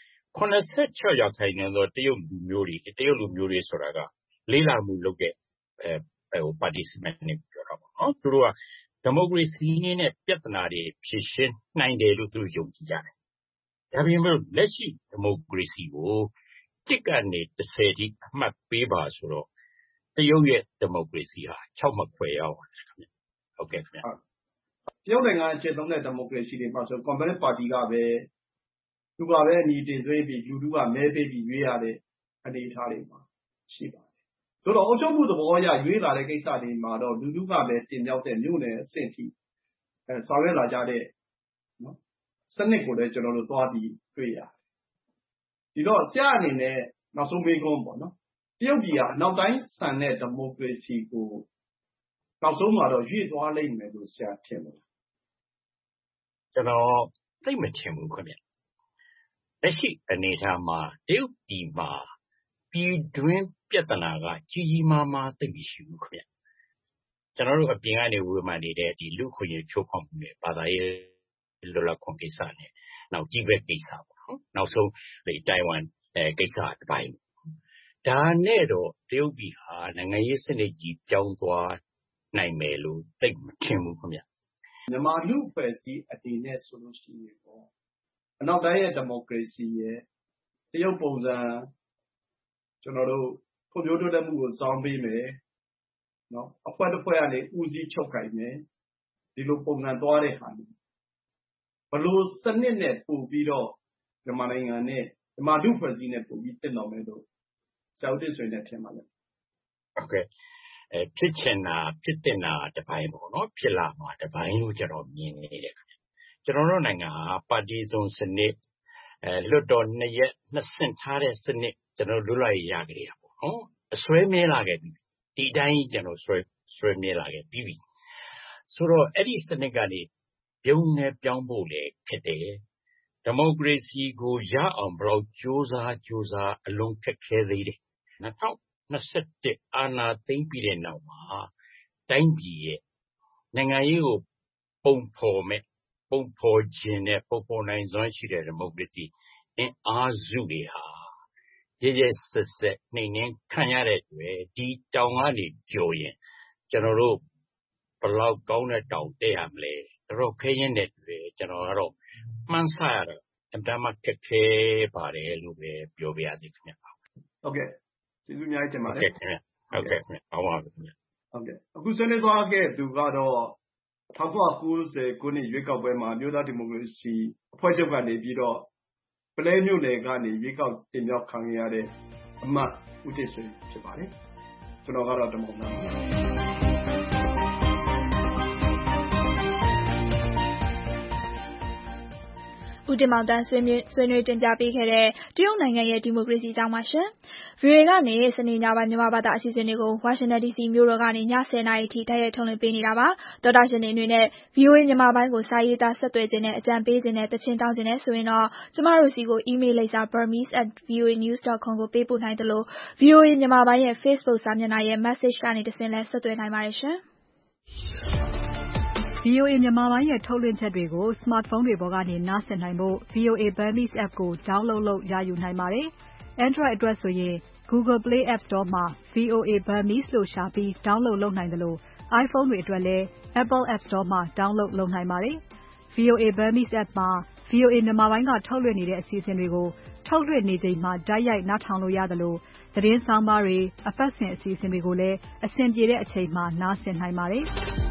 86%သောတရုတ်လူမျိုးတွေဆိုတာကလေ့လာမှုလုပ်တဲ့participant တွေပြောတာပေါ့နော်သူတို့ကဒီမိုကရေစီနဲ့ပြဿနာတွေဖြေရှင်းနိုင်တယ်လို့သူတို့ယုံကြည်ကြတယ်ဒါပေမဲ့လက်ရှိဒီမိုကရေစီကိုတစ်ကနေ30ထိအမှတ်ပေးပါဆိုတော့တရုတ်ရဲ့ဒီမိုကရေစီဟာ6မှတ်ခွဲရောက်ပါတယ်ခင်ဗျဟုတ်ကဲ့ခင်ဗျတရုတ်နိုင်ငံအခြေသုံးတဲ့ဒီမိုကရေစီတွေမှာဆိုကွန်မြူနစ်ပါတီကပဲသူကပဲအညီတင်သွင်းပြီးလူထုကမဲပေးပြီးရွေးရတဲ့အနေအထားတွေမှာရှိပါတယ်ဆိုတော့အုပ်ချုပ်မှုသဘောအရရွေးလာတဲ့ကိစ္စတွေမှာတော့လူထုကပဲတင်မြှောက်တဲ့မြို့နယ်အဆင့်ထိဆောင်ရွက်လာကြတဲ့နော်စနစ်ကိုလည်းကျွန်တော်တို့သွားပြီးတွေ့ရတယ်ဒီတော့ဆရာအနေနဲ့နောက်ဆုံးမေးခွန်းပေါ့နော်တရုတ်ပြည်ကအနောက်တိုင်းဆန်တဲ့ဒီမိုကရေစီကိုနောက်ဆုံးမှာတော့ရွေ့သွားလိမ့်မယ်လို့ဆရာထင်တယ်ကျွန်တော်သိမထင်ဘူးခင်ဗျလက်ရှိအနေအထားမှာတရုတ်ပြည်မှာပြည်တွင်းပြဿနာကကြီးကြီးမားမားသိမရှိဘူးခင်ဗျကျွန်တော်တို့အပြင်ကနေဝေဖန်နေတဲ့ဒီလူခွင့်ရချိုးဖောက်မှုတွေဘာသာရေးလွတ်လပ်ခွင့်ကိစ္စနဲ့နောက်တိဘက်ကိစ္စပေါ့နော်နောက်ဆုံးဒီတိုင်ဝမ်ကိစ္စတစ်ပိုင်းဒါနဲ့တော့တရုတ်ပြည်ဟာနိုင်ငံရေးစနစ်ကြီးပြောင်းသွားနိုင်မယ်လို့သိမထင်ဘူးခင်ဗျမြန်မာလူအဖွဲ့အစည်းအနေနဲ့ဆိုလို့ရှိရင်ပေါ့အနောက်တိုင်းရဲ့ဒီမိုကရေစီရဲ့တရုတ်ပုံစံကျွန်တော်တို့ဖွံ့ဖြိုးတိုးတက်မှုကိုစောင်းပေးမယ်နော်အဖွဲ့တစ်ဖွဲ့ကနေဦးစီးချုပ်ကိုင်မယ်ဒီလိုပုံစံသွားတဲ့ဟာဘလို့စနစ်နဲ့ပို့ပြီးတော့မြန်မာနိုင်ငံနဲ့မြန်မာလူ့အဖွဲ့အစည်းနဲ့ပိုပြီးတည်တော်မယ်လို့ဆရာဦးတင်ဆွေနဲ့ထင်ပါလေဟုတ်ကဲ့ဖြစ်ချင်တာဖြစ်တင်တာတစ်ပိုင်းပေါ့နော်ဖြစ်လာမှာတစ်ပိုင်းလို့ကျွန်တော်မြင်နေတယ်ကျွန်တော်တို့နိုင်ငံဟာပါတီစုံစနစ်လွတ်တော်2ရက်2ဆင့်ထားတဲ့စနစ်ကျွန်တော်လွတ်လပ်ရကြရပေါ့နော်အစွဲမြဲလာခဲ့ပြီဒီတိုင်းကျွန်တော်ဆွဲမြဲလာခဲ့ပြီဆိုတော့အဲ့ဒီစနစ်ကနေပြုံးနေပြောင်းဖို့လေဖြစ်တယ်ဒီမိုကရေစီကိုရအောင်ဘလို့ကြိုးစားအလုံးခက်ခဲသေးတယ်2021အာဏာသိမ်းပြီးတဲ့နောက်မှာတိုင်းပြည်ရဲ့နိုင်ငံရေးကိုပုံဖော်ခြင်းနဲ့ပုံဖော်နိုင်စွမ်းရှိတဲ့ဒီမိုကရေစီအင်အားစုတွေဟာရဲဆက်နှိမ်နှင်းခံရတဲ့အတွက်ဒီတောင်ကနေကြော်ရင်ကျွန်တော်တို့ဘလောက်ကောင်းတဲ့တောင်တက်ရမလဲတော့ခဲရင်တဲ့တွေကျွန်တော်ကတော့မှန်းဆရတော့အတမခက်ခဲပါတယ်လို့ပဲပြောပြရစီခင်ဗျဟုတ်ကဲ့ကျေးဇူးအများကြီးတင်ပါတယ်ဟုတ်ကဲ့ဟုတ်ပါဘူးခင်ဗျဟုတ်ကဲ့အခုဆွေးနွေးသွားခဲ့သူကတော့1990ခုနှစ်ရွေးကောက်ပွဲမှာမြို့သားဒီမိုကရေစီအဖွဲ့ချုပ်ကနေပြီးတော့ပလဲမြို့နယ်ကနေရွေးကောက်တင်မြှောက်ခံရတဲ့အမတ်ဦးတင်ဆွေဖြစ်ပါတယ်ကျွန်တော်ကတော့တမုံနာဦးတင်မောင်တန်းဆွေးနွေးတင်ပြပေးခဲ့တဲ့တရုတ်နိုင်ငံရဲ့ဒီမိုကရေစီအကြောင်းပါရှင်။ VOA ကနေစနေညပိုင်းမြန်မာဘာသာအစီအစဉ်တွေကိုဝါရှင်တန် DC မြို့တော်ကနေည10:00 နာရီထိတိုက်ရိုက်ထုတ်လွှင့်ပေးနေတာပါ။သောတာရှင်တွေအနေနဲ့ VOA မြန်မာပိုင်းကိုစာရေးသားဆက်သွယ်ခြင်းနဲ့အကြံပေးခြင်းနဲ့တခြင်းတောင်းခြင်းနဲ့ဆိုရင်တော့ကျမတို့စီကို email လိပ်စာ burmese@voanews.com ကိုပေးပို့နိုင်သလို VOA မြန်မာပိုင်းရဲ့ Facebook စာမျက်နှာရဲ့ message ကနေတဆင့်လည်းဆက်သွယ်နိုင်ပါတယ်ရှင်။ VOA မြန်မာပိုင်းရဲ့ထုတ်လွှင့်ချက်တွေကို smartphone တွေပေါ်ကနေနားဆင်နိုင်ဖို့ VOA Burmese app ကို download လုပ်ရယူနိုင်ပါတယ်။ Android အတွက်ဆိုရင် Google Play App Store မှာ VOA Burmese လို့ရှာပြီး download လုပ်နိုင်သလို iPhone တွေအတွက်လည်း Apple App Store မှာ download လုပ်နိုင်ပါတယ်။ VOA Burmese app မှာ VOA မြန်မာပိုင်းကထုတ်လွှင့်နေတဲ့အစီအစဉ်တွေကိုထုတ်လွှင့်နေချိန်မှာတိုက်ရိုက်နားထောင်လို့ရသလိုသတင်းဆောင်းပါးတွေအပတ်စဉ်အစီအစဉ်တွေကိုလည်းအဆင်ပြေတဲ့အချိန်မှာနားဆင်နိုင်ပါတယ်။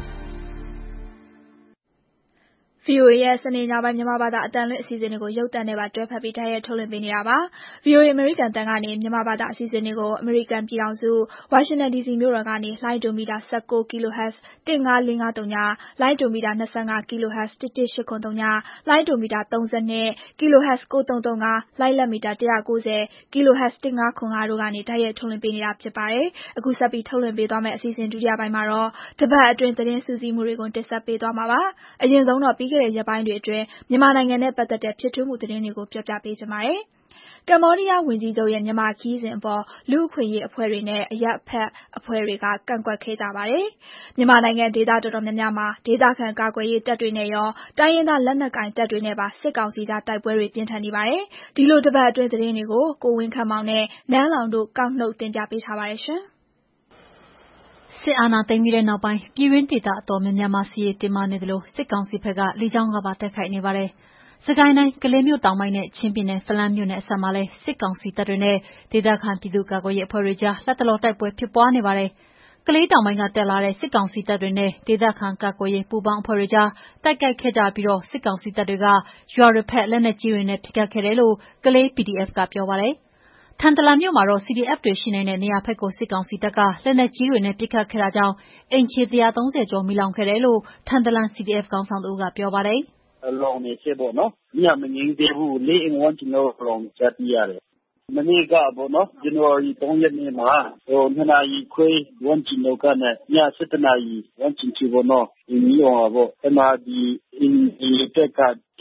VOA ရဲ့စနေညပိုင်းမြန်မာဘာသာအတန်လွင့်အစီအစဉ်တွေကိုရုပ်သံနဲ့ပါတွဲဖက်ပြီးတိုက်ရိုက်ထုတ်လွှင့်ပေးနေတာပါ။ VOA အမေရိကန်တန်ကနေမြန်မာဘာသာအစီအစဉ်တွေကိုအမေရိကန်ပြည်ထောင်စုဝါရှင်တန် DC မြို့တော်ကနေလိုင်းဒိုမီတာ19 kHz 15530 လိုင်းဒိုမီတာ25 kHz 11803လိုင်းဒိုမီတာ32 kHz 9335လိုင်းလက်မီတာ190 kHz 1505တို့ကနေတိုက်ရိုက်ထုတ်လွှင့်ပေးနေတာဖြစ်ပါတယ်။အခုဆက်ပြီးထုတ်လွှင့်ပေးသွားမယ့်အစီအစဉ်ဒုတိယပိုင်းမှာတော့တပတ်အတွင်းသတင်းစုစည်းမှုတွေကိုတင်ဆက်ပေးသွားမှာပါ။အရင်ဆုံးတော့ပြီးခဲ့တဲ့ရက်ပိုင်းတွေအတွင်းမြန်မာနိုင်ငံနဲ့ပတ်သက်တဲ့ဖြစ်ထွန်းမှုသတင်းတွေကိုပြောပြပေးချင်ပါတယ်။ကမ္ဘောဒီးယားဝန်ကြီးချုပ်ရဲ့မြန်မာခရီးစဉ်အပေါ်လူ့အခွင့်အရေးအဖွဲ့တွေနဲ့အရပ်ဖက်အဖွဲ့တွေကကန့်ကွက်ခဲ့ကြပါတယ်။မြန်မာနိုင်ငံဒေသတော်တော်များများမှာဒေသခံကာကွယ်ရေးတပ်တွေနဲ့ရောတိုင်းရင်းသားလက်နက်ကိုင်တပ်တွေနဲ့ပါစစ်ကောင်စီကြားတိုက်ပွဲတွေပြင်းထန်နေပါတယ်။ဒီလိုတပတ်အတွင်းသတင်းတွေကိုကိုဝင်းခန့်မောင်နဲ့နန်းလောင်တို့ကောက်နှုတ်တင်ပြပေးထားပါတယ်ရှင်။စစ်အာဏာသိမ်းပြီးတဲ့နောက်ပိုင်းပြည်တွင်းဒေသအတော်များများမှာစစ်ရေးတင်းမာနေသလိုစစ်ကောင်စီဘက်ကလေကြောင်းကပါတိုက်ခိုက်နေပါတယ်။စကိုင်းတိုင်းကလေးမြို့တောင်ပိုင်းနဲ့ချင်းပြည်နယ်ဖလန်းမြို့နယ်အစပ်မှာလည်းစစ်ကောင်စီတပ်တွေနဲ့ဒေသခံပြည်သူ့ကာကွယ်ရေးအဖွဲ့တွေကြားလက်တလောတိုက်ပွဲဖြစ်ပွားနေပါတယ်။ကလေးတောင်ပိုင်းကတက်လာတဲ့စစ်ကောင်စီတပ်တွေနဲ့ဒေသခံကာကွယ်ရေးပူးပေါင်းအဖွဲ့တွေကြားတိုက်ခိုက်ခဲ့ကြပြီးစစ်ကောင်စီတပ်တွေကရွာတွေဖက်လက်နက်ကြီးတွေနဲ့ပစ်ခတ်ခဲ့တယ်လို့ကလေး PDF ကပြောပါတယ်။ထန်တလန်မြို့မှာတော့ CDF တွေရှိနေတဲ့နေရာဘက်ကိုစစ်ကောင်စီတပ်ကလက်နက်ကြီးတွေနဲ့ပစ်ခတ်ခဲ့တာကြောင့်အိမ်ခြေ130ကျော်မီးလောင်ခဲ့တယ်လို့ထန်တလန် CDF ခေါင်းဆောင်တဦးကပြောပါတယ်။လောင်နေစေပေါ့နော်။ညမငြိမ်းသေးဘူး။၄အိမ်ဝန်းကျင်တော့လောင်ကြပြရတယ်။မနေ့ကပေါ့နော်ဇန်နဝါရီ3ရက်နေ့မှာ2နာရီခွဲဝန်းကျင်လောက်ကနေည7နာရီဝန်းကျင်ထိပေါ့နော်။မီးလောင်တာပေါ့။အဲ့မှာဒီတက်က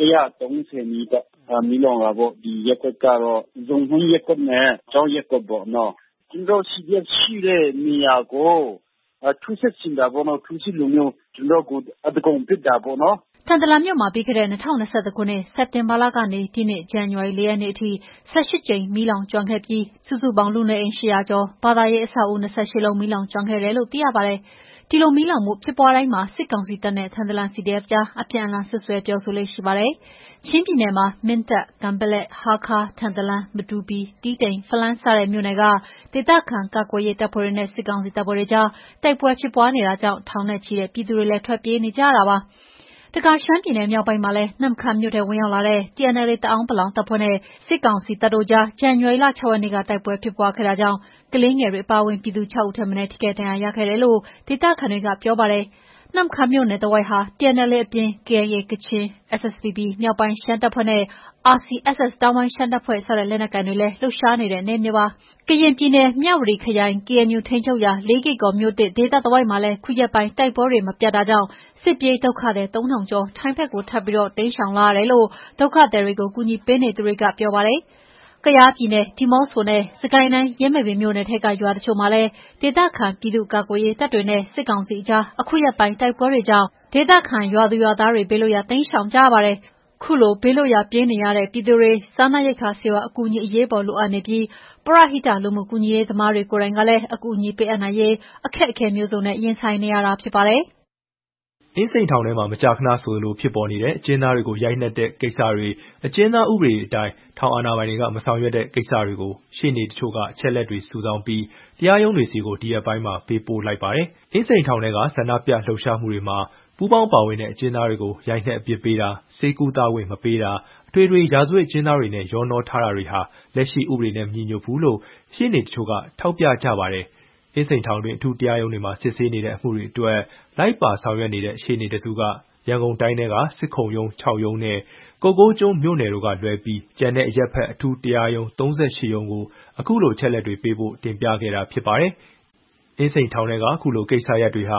130နီးပါးမီးလောင်တာပေါ့။ဒီရက်ကွက်ကတော့ဇုံနှင်းရက်ကွက်နဲ့ကျောင်းရက်ကွက်ပေါ့နော်။ကျွန်တော် CDF ရှိတဲ့နေရာကိုထူးစစ်ဆင်တာပေါ့နော်။ထူးစစ်လိုမျိုးကျွန်တော်ကိုအတကုံပစ်တာပေါ့နော်ထန်တလန်မြို့မှာပြီးခဲ့တဲ့2021ခုနှစ်စက်တင်ဘာလကနေဒီနှစ်ဇန်နဝါရီ4ရက်နေ့အထိ18ကြိမ်မီးလောင်ကျွမ်းခဲ့ပြီးစုစုပေါင်းလူနေအိမ်800ကျော်ဘာသာရေးအဆောက်အဦ28လုံးမီးလောင်ကျွမ်းခဲ့တယ်လို့သိရပါတယ်။ဒီလိုမီးလောင်မှုဖြစ်ပွားတိုင်းမှာစစ်ကောင်စီတပ်နဲ့ထန်တလန် CDF ကြားအပြန်အလှန်ဆွဆွဲပြောဆိုလေ့ရှိပါတယ်။ချင်းပြည်နယ်မှာမင်းတပ်၊ကန်ပက်လက်၊ဟားခါး၊ထန်တလန်၊မတူပီ၊တီးတိန်၊ဖလန်းစတဲ့မြို့နယ်ကဒေသခံကာကွယ်ရေးတပ်ဖွဲ့တွေနဲ့စစ်ကောင်စီတပ်ဖွဲ့တွေကြားတိုက်ပွဲဖြစ်ပွားနေတာကြောင့်ထောင်နဲ့ချီတဲ့ပြည်သူတွေလည်းထွက်ပြေးနေကြရတာပါ။တခါရှမ်းပြည်နယ်မြောက်ပိုင်းမှာလည်းနမ့်ခမ်းမြို့ထဲဝင်ရောက်လာတဲ့ TNLA တအာင်းပလောင်တပ်ဖွဲ့နဲ့စစ်ကောင်စီတပ်တို့ကြားဇန်နဝါရီလ 6 ရက်နေ့ကတိုက်ပွဲဖြစ်ပွားခဲ့တာကြောင့်ကလေးငယ်တွေအပါအဝင်ပြည်သူ 6 ဦးထက်မနည်းထိခိုက်ဒဏ်ရာရခဲ့တယ်လို့ဒေသခံတွေကပြောပါတယ်။နမ့်ခမ်းမြို့နယ်တဝိုက်ဟာ TNLA အပြင် KIA ကချင် SSPP မြောက်ပိုင်းရှမ်းတပ်ဖွဲ့နဲ့ RCSS တောင်ပိုင်းရှမ်းတပ်ဖွဲ့စတဲ့လက်နက်ကိုင်တွေလည်းလှုပ်ရှားနေတဲ့နယ်မြေပါ။ကရင်ပြည်နယ်မြဝတီခရိုင် KNU ထိန်းချုပ်ရာလေးကေ့ကော်မြို့သစ်ဒေသတဝိုက်မှာလည်းခုရက်ပိုင်းတိုက်ပွဲတွေမပြတ်တာကြောင့်စစ်ပြေးဒုက္ခသည် 3,000 ကျော်ထိုင်းဘက်ကိုထပ်ပြီးတိမ်းရှောင်လာရတယ်လို့ဒုက္ခသည်တွေကိုကူညီပေးနေသူတွေကပြောပါတယ်။ကယားပြည်နယ်ဒီးမော့ဆိုနဲ့စစ်ကိုင်းတိုင်းယင်းမာပင်မြို့နယ်ထဲကရွာတချို့မှာလည်းဒေသခံပြည်သူ့ကာကွယ်ရေးတပ်တွေနဲ့စစ်ကောင်စီအကြားအခုရက်ပိုင်းတိုက်ပွဲတွေကြောင့်ဒေသခံရွာသူရွာသားတွေဘေးလွတ်ရာတိမ်းရှောင်ကြရပါတယ်။ခုလိုဘေးလွတ်ရာပြေးနေရတဲ့ပြည်သူတွေစားနပ်ရိက္ခာဆေးဝါးအကူအညီအရေးပေါ်လိုအပ်နေပြီးပရဟိတလူမှုကူညီရေးသမားတွေကိုယ်တိုင်ကလည်းအကူအညီပေးအပ်နိုင်ရေးအခက်အခဲမျိုးစုံနဲ့ရင်ဆိုင်နေရတာဖြစ်ပါတယ်။အင်းစိန်ထောင်ထဲမှာမကြာခဏဆိုလိုဖြစ်ပေါ်နေတဲ့အကျဉ်းသားတွေကိုရိုက်နှက်တဲ့ကိစ္စတွေအကျဉ်းသားဥပဒေအတိုင်းထောင်အာဏာပိုင်တွေကမဆောင်ရွက်တဲ့ကိစ္စတွေကိုရှေ့နေတချို့ကအချက်လက်တွေစုဆောင်းပြီးတရားရုံးတွေစီကိုဒီရက်ပိုင်းမှာပေးပို့လိုက်ပါတယ်။အင်းစိန်ထောင်ထဲကဆန္ဒပြလှုပ်ရှားမှုတွေမှာပူးပေါင်းပါဝင်တဲ့အကျဉ်းသားတွေကိုရိုက်နှက်အပြစ်ပေးတာဆေးကုသခွင့်မပေးတာအထွေထွေရာဇဝတ်ကျဉ်းသားတွေနဲ့ရောနှောထားတာတွေဟာလက်ရှိဥပဒေနဲ့မညီညွတ်ဘူးလို့ရှေ့နေတချို့ကထောက်ပြကြပါတယ်။အင်းစိန်ထောင်တွင်အထူးတရားရုံးတွေမှာစစ်ဆေးနေတဲ့အမှုတွေအတွက်လိုက်ပါဆောင်ရွက်နေတဲ့ရှေ့နေတစုကရန်ကုန်တိုင်းထဲကစစ်ခုံရုံး6ရုံးနဲ့ကိုကိုးကျွန်းမြို့နယ်တို့ကလွဲပြီးကျန်တဲ့အရက်ဖက်အထူးတရားရုံး38ရုံးကိုအခုလိုအချက်လက်တွေပေးဖို့တင်ပြခဲ့တာဖြစ်ပါတယ်။အင်းစိန်ထောင်ထဲကအခုလိုကိစ္စရပ်တွေဟာ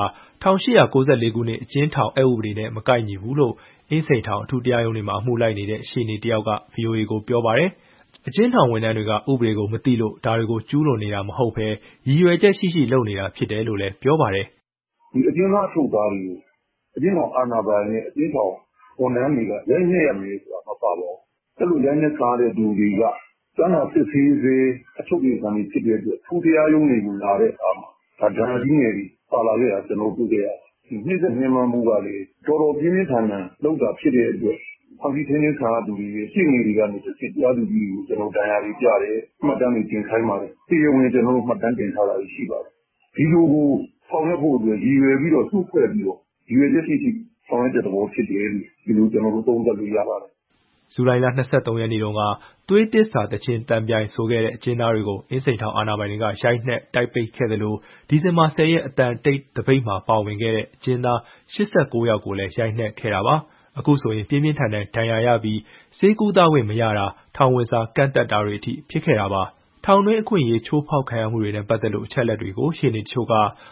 1894ခုနှစ်အကျဉ်းထောင်အက်ဥပဒေနဲ့မကိုက်ညီဘူးလို့အင်းစိန်ထောင်အထူးတရားရုံးတွေမှာအမှုလိုက်နေတဲ့ရှေ့နေတယောက်က VOA ကိုပြောပါတယ်။အကျဉ်းထောင်ဝန်ထမ်းတွေကဥပဒေကိုမသိလို့ဒါတွေကိုကျူးလွန်နေတာမဟုတ်ဘဲရည်ရွယ်ချက်ရှိလုပ်နေတာဖြစ်တယ်လို့လည်းပြောပါတယ်။ဒီအကျဉ်းသားထုတ်သားတွေကိုအကျဉ်းထောင်အာဏာပိုင်နဲ့အကျဉ်းထောင်ဝန်ထမ်းတွေကရိုက်နှက်ရမယ်ဆိုတာမပါပါဘူး။အဲ့လိုရိုက်နှက်ထားတဲ့သူတွေကကျန်းမာစစ်ဆေးစေအချုပ်တွေကနေဖြစ်တဲ့အတွက်ထူးတရားရုံးတွေကိုလာတဲ့အခါမှာဒါဒဏ်ရာကြီးငယ်တွေပါလာခဲ့တာကျွန်တော်တွေ့ခဲ့ရတယ်။ဒီနှစ်သက်မြင်မှန်မှုကလေတော်တော်ပြင်းပြင်းထန်ထန်လောက်တာဖြစ်တဲ့အတွက်ဖန်တီးထင်းထင်းခံရသူတွေရှင်းနေတွေကနေစစ်တရားသူကြီးကိုကျွန်တော်ဒဏ်ရာတွေပြတယ်မှတ်တမ်းတွေတင်ခိုင်းပါတယ်။တရားဝင်ကျွန်တော်မှတ်တမ်းတင်ထားတာရှိပါတယ်။ဒီလိုကိုဆောင်ရွက်ဖို့အတွက်ရည်ရွယ်ပြီးတော့စုဖွဲ့ပြီးတော့ရည်ရွယ်ချက်ရှိဆောင်ရွက်တဲ့သဘောဖြစ်တယ်ဒီလိုကျွန်တော်တို့သုံးသပ်လို့ရပါတယ်။ဇူလိုင်လ23ရက်နေ့တုန်းကသွေးတစ္ဆာတခြင်းတံပြိုင်ဆိုခဲ့တဲ့အကျဉ်းသားတွေကိုအင်းစိန်ထောင်အာဏာပိုင်တွေကရိုက်နှက်တိုက်ပိတ်ခဲ့တယ်လို့ဒီဇင်ဘာ10ရက်အတန်တိတ်တပိတ်မှာပါဝင်ခဲ့တဲ့အကျဉ်းသား89ယောက်ကိုလည်းရိုက်နှက်ခဲ့တာပါ။အခုဆိုရင်ပြင်းပြင်းထန်ထန်ဒဏ်ရာရပြီးဆေးကုသခွင့်မရတာထောင်ဝင်စာကန့်သက်တာတွေအထိဖြစ်ခဲ့တာပါ။ထောင်တွင်းအခွင့်အရေးချိုးဖောက်ခံရမှုတွေနဲ့ပတ်သက်လို့အချက်အလက်တွေကိုရှေ့နေတချို့က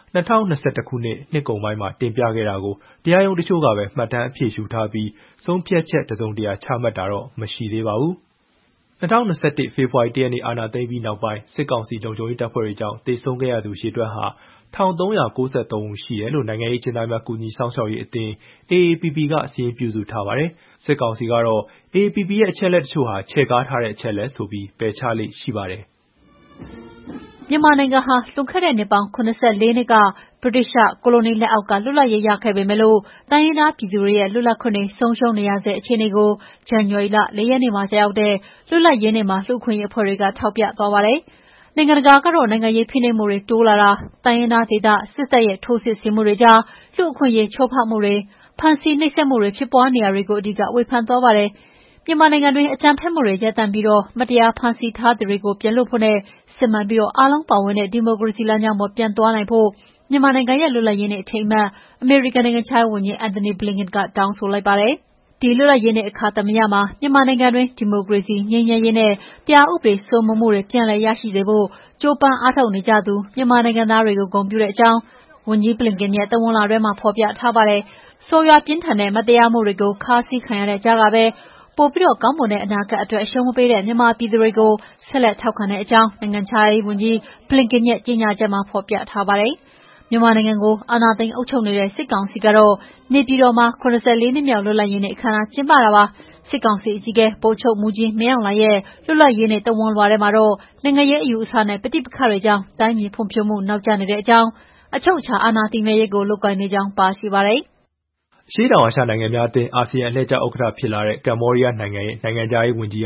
2021ခုနှစ်နှစ်ကုန်ပိုင်းမှာတင်ပြခဲ့တာကိုတရားရုံးတချို့ကပဲမှတ်တမ်းအဖြစ်ယူထားပြီးဆုံးဖြတ်ချက်တစုံတရာချမှတ်တာတော့မရှိသေးပါဘူး။2021ဖေဖော်ဝါရီလ 1 ရက်နေ့အာဏာသိမ်းပြီးနောက်ပိုင်းစစ်ကောင်စီလုံခြုံရေးတပ်ဖွဲ့တွေကြောင့်သေဆုံးခဲ့ရသူအရေအတွက်ဟာ1393ဦးရှိတယ်လို့နိုင်ငံရေးအကျဉ်းသားများကူညီစောင့်ရှောက်ရေးအသင်း AAPP ကစာရင်းပြုစုထားပါတယ်။စစ်ကောင်စီကတော့ AAPP ရဲ့အချက်အလက်တချို့ဟာချဲ့ကားထားတဲ့အချက်အလက်ဆိုပြီးပယ်ချလေ့ရှိပါတယ်။မြန်မာနိုင်ငံဟာလွန်ခဲ့တဲ့နှစ်ပေါင်း84နှစ်ကဗြိတိသျှကိုလိုနီလက်အောက်ကလွတ်လပ်ရေးရခဲ့ပေမဲ့တိုင်းရင်းသားပြည်သူတွေရဲ့လွတ်လပ်ခွင့်တွေဆုံးရှုံးနေရဆဲအခြေအနေကိုဇန်နဝါရီလ4ရက်နေ့မှာကျရောက်တဲ့လွတ်လပ်ရေးနေ့မှာလူ့အခွင့်အရေးအဖွဲ့တွေကထောက်ပြသွားပါတယ်။နိုင်ငံတကာကတော့နိုင်ငံရေးဖိနှိပ်မှုတွေတိုးလာတာတိုင်းရင်းသားဒေသစစ်တပ်ရဲ့ထိုးစစ်ဆင်မှုတွေကြားလူ့အခွင့်အရေးချိုးဖောက်မှုတွေဖမ်းဆီးနှိပ်စက်မှုတွေဖြစ်ပွားနေတာတွေကိုအဓိကဝေဖန်သွားပါတယ်။မြန်မာနိုင်ငံတွင်းအကြမ်းဖက်မှုတွေရပ်တန့်ပြီးမတရားဖမ်းဆီးထားသူတွေကိုပြန်လွှတ်ဖို့နဲ့စစ်မှန်ပြီးအားလုံးပါဝင်တဲ့ဒီမိုကရေစီလမ်းကြောင်းပေါ်ပြန်သွားနိုင်ဖို့မြန်မာနိုင်ငံရဲ့လွတ်လပ်ရေးနေ့အထိမ်းအမှတ်အမေရိကန်နိုင်ငံခြားရေးဝန်ကြီး Antony Blinken ကတောင်းဆိုလိုက်ပါတယ်။ဒီလွတ်လပ်ရေးနေ့အခါသမယမှာမြန်မာနိုင်ငံတွင်းဒီမိုကရေစီငြိမ်းချမ်းရေးနဲ့တရားဥပဒေစိုးမိုးမှုတွေပြန်လည်ရရှိစေဖို့ကြိုးပမ်းအားထုတ်နေကြသူမြန်မာနိုင်ငံသားတွေကိုဂုဏ်ပြုတဲ့အကြောင်းဝန်ကြီး Blinken ရဲ့သဝဏ်လွှာထဲမှာဖော်ပြထားပါတယ်။ဆိုးရွားပြင်းထန်တဲ့မတရားမှုတွေကိုခါးစည်းခံရတဲ့ကြားကပဲပိုပြီးကောင်းမွန်တဲ့အနာဂတ်အတွက်အရှုံးမပေးတဲ့မြန်မာပြည်သူတွေကိုဆက်လက်ထောက်ခံတဲ့အကြောင်းနိုင်ငံခြားရေးဝန်ကြီး Blinken ရဲ့ကြေညာချက်မှာဖော်ပြထားပါတယ်။မြန်မာနိုင်ငံကိုအာဏာသိမ်းအုပ်ချုပ်နေတဲ့စစ်ကောင်စီကတော့နေပြည်တော်မှာ84နှစ်မြောက်လွတ်လပ်ရေးနေ့အခမ်းအနားကျင်းပတာပါ။စစ်ကောင်စီအကြီးအကဲဗိုလ်ချုပ်မှူးကြီးမင်းအောင်လှိုင်ရဲ့လွတ်လပ်ရေးနေ့သဝဏ်လွှာထဲမှာတော့နိုင်ငံရေးအယူအဆနဲ့ပဋိပက္ခတွေကြောင့်တိုင်းပြည်ဖွံ့ဖြိုးမှုနောက်ကျနေတဲ့အကြောင်းအချုပ်အခြာအာဏာတည်မြဲရေးကိုလုပ်ကိုင်နေကြောင်းပါရှိပါတယ်။အရှေ့တောင်အာရှနိုင်ငံများအသင်းအာဆီယံအလှည့်ကျဥက္ကဋ္ဌဖြစ်လာတဲ့ကမ္ဘောဒီးယားနိုင်ငံရဲ့နိုင်ငံခြားရေးဝန်ကြီးဟာ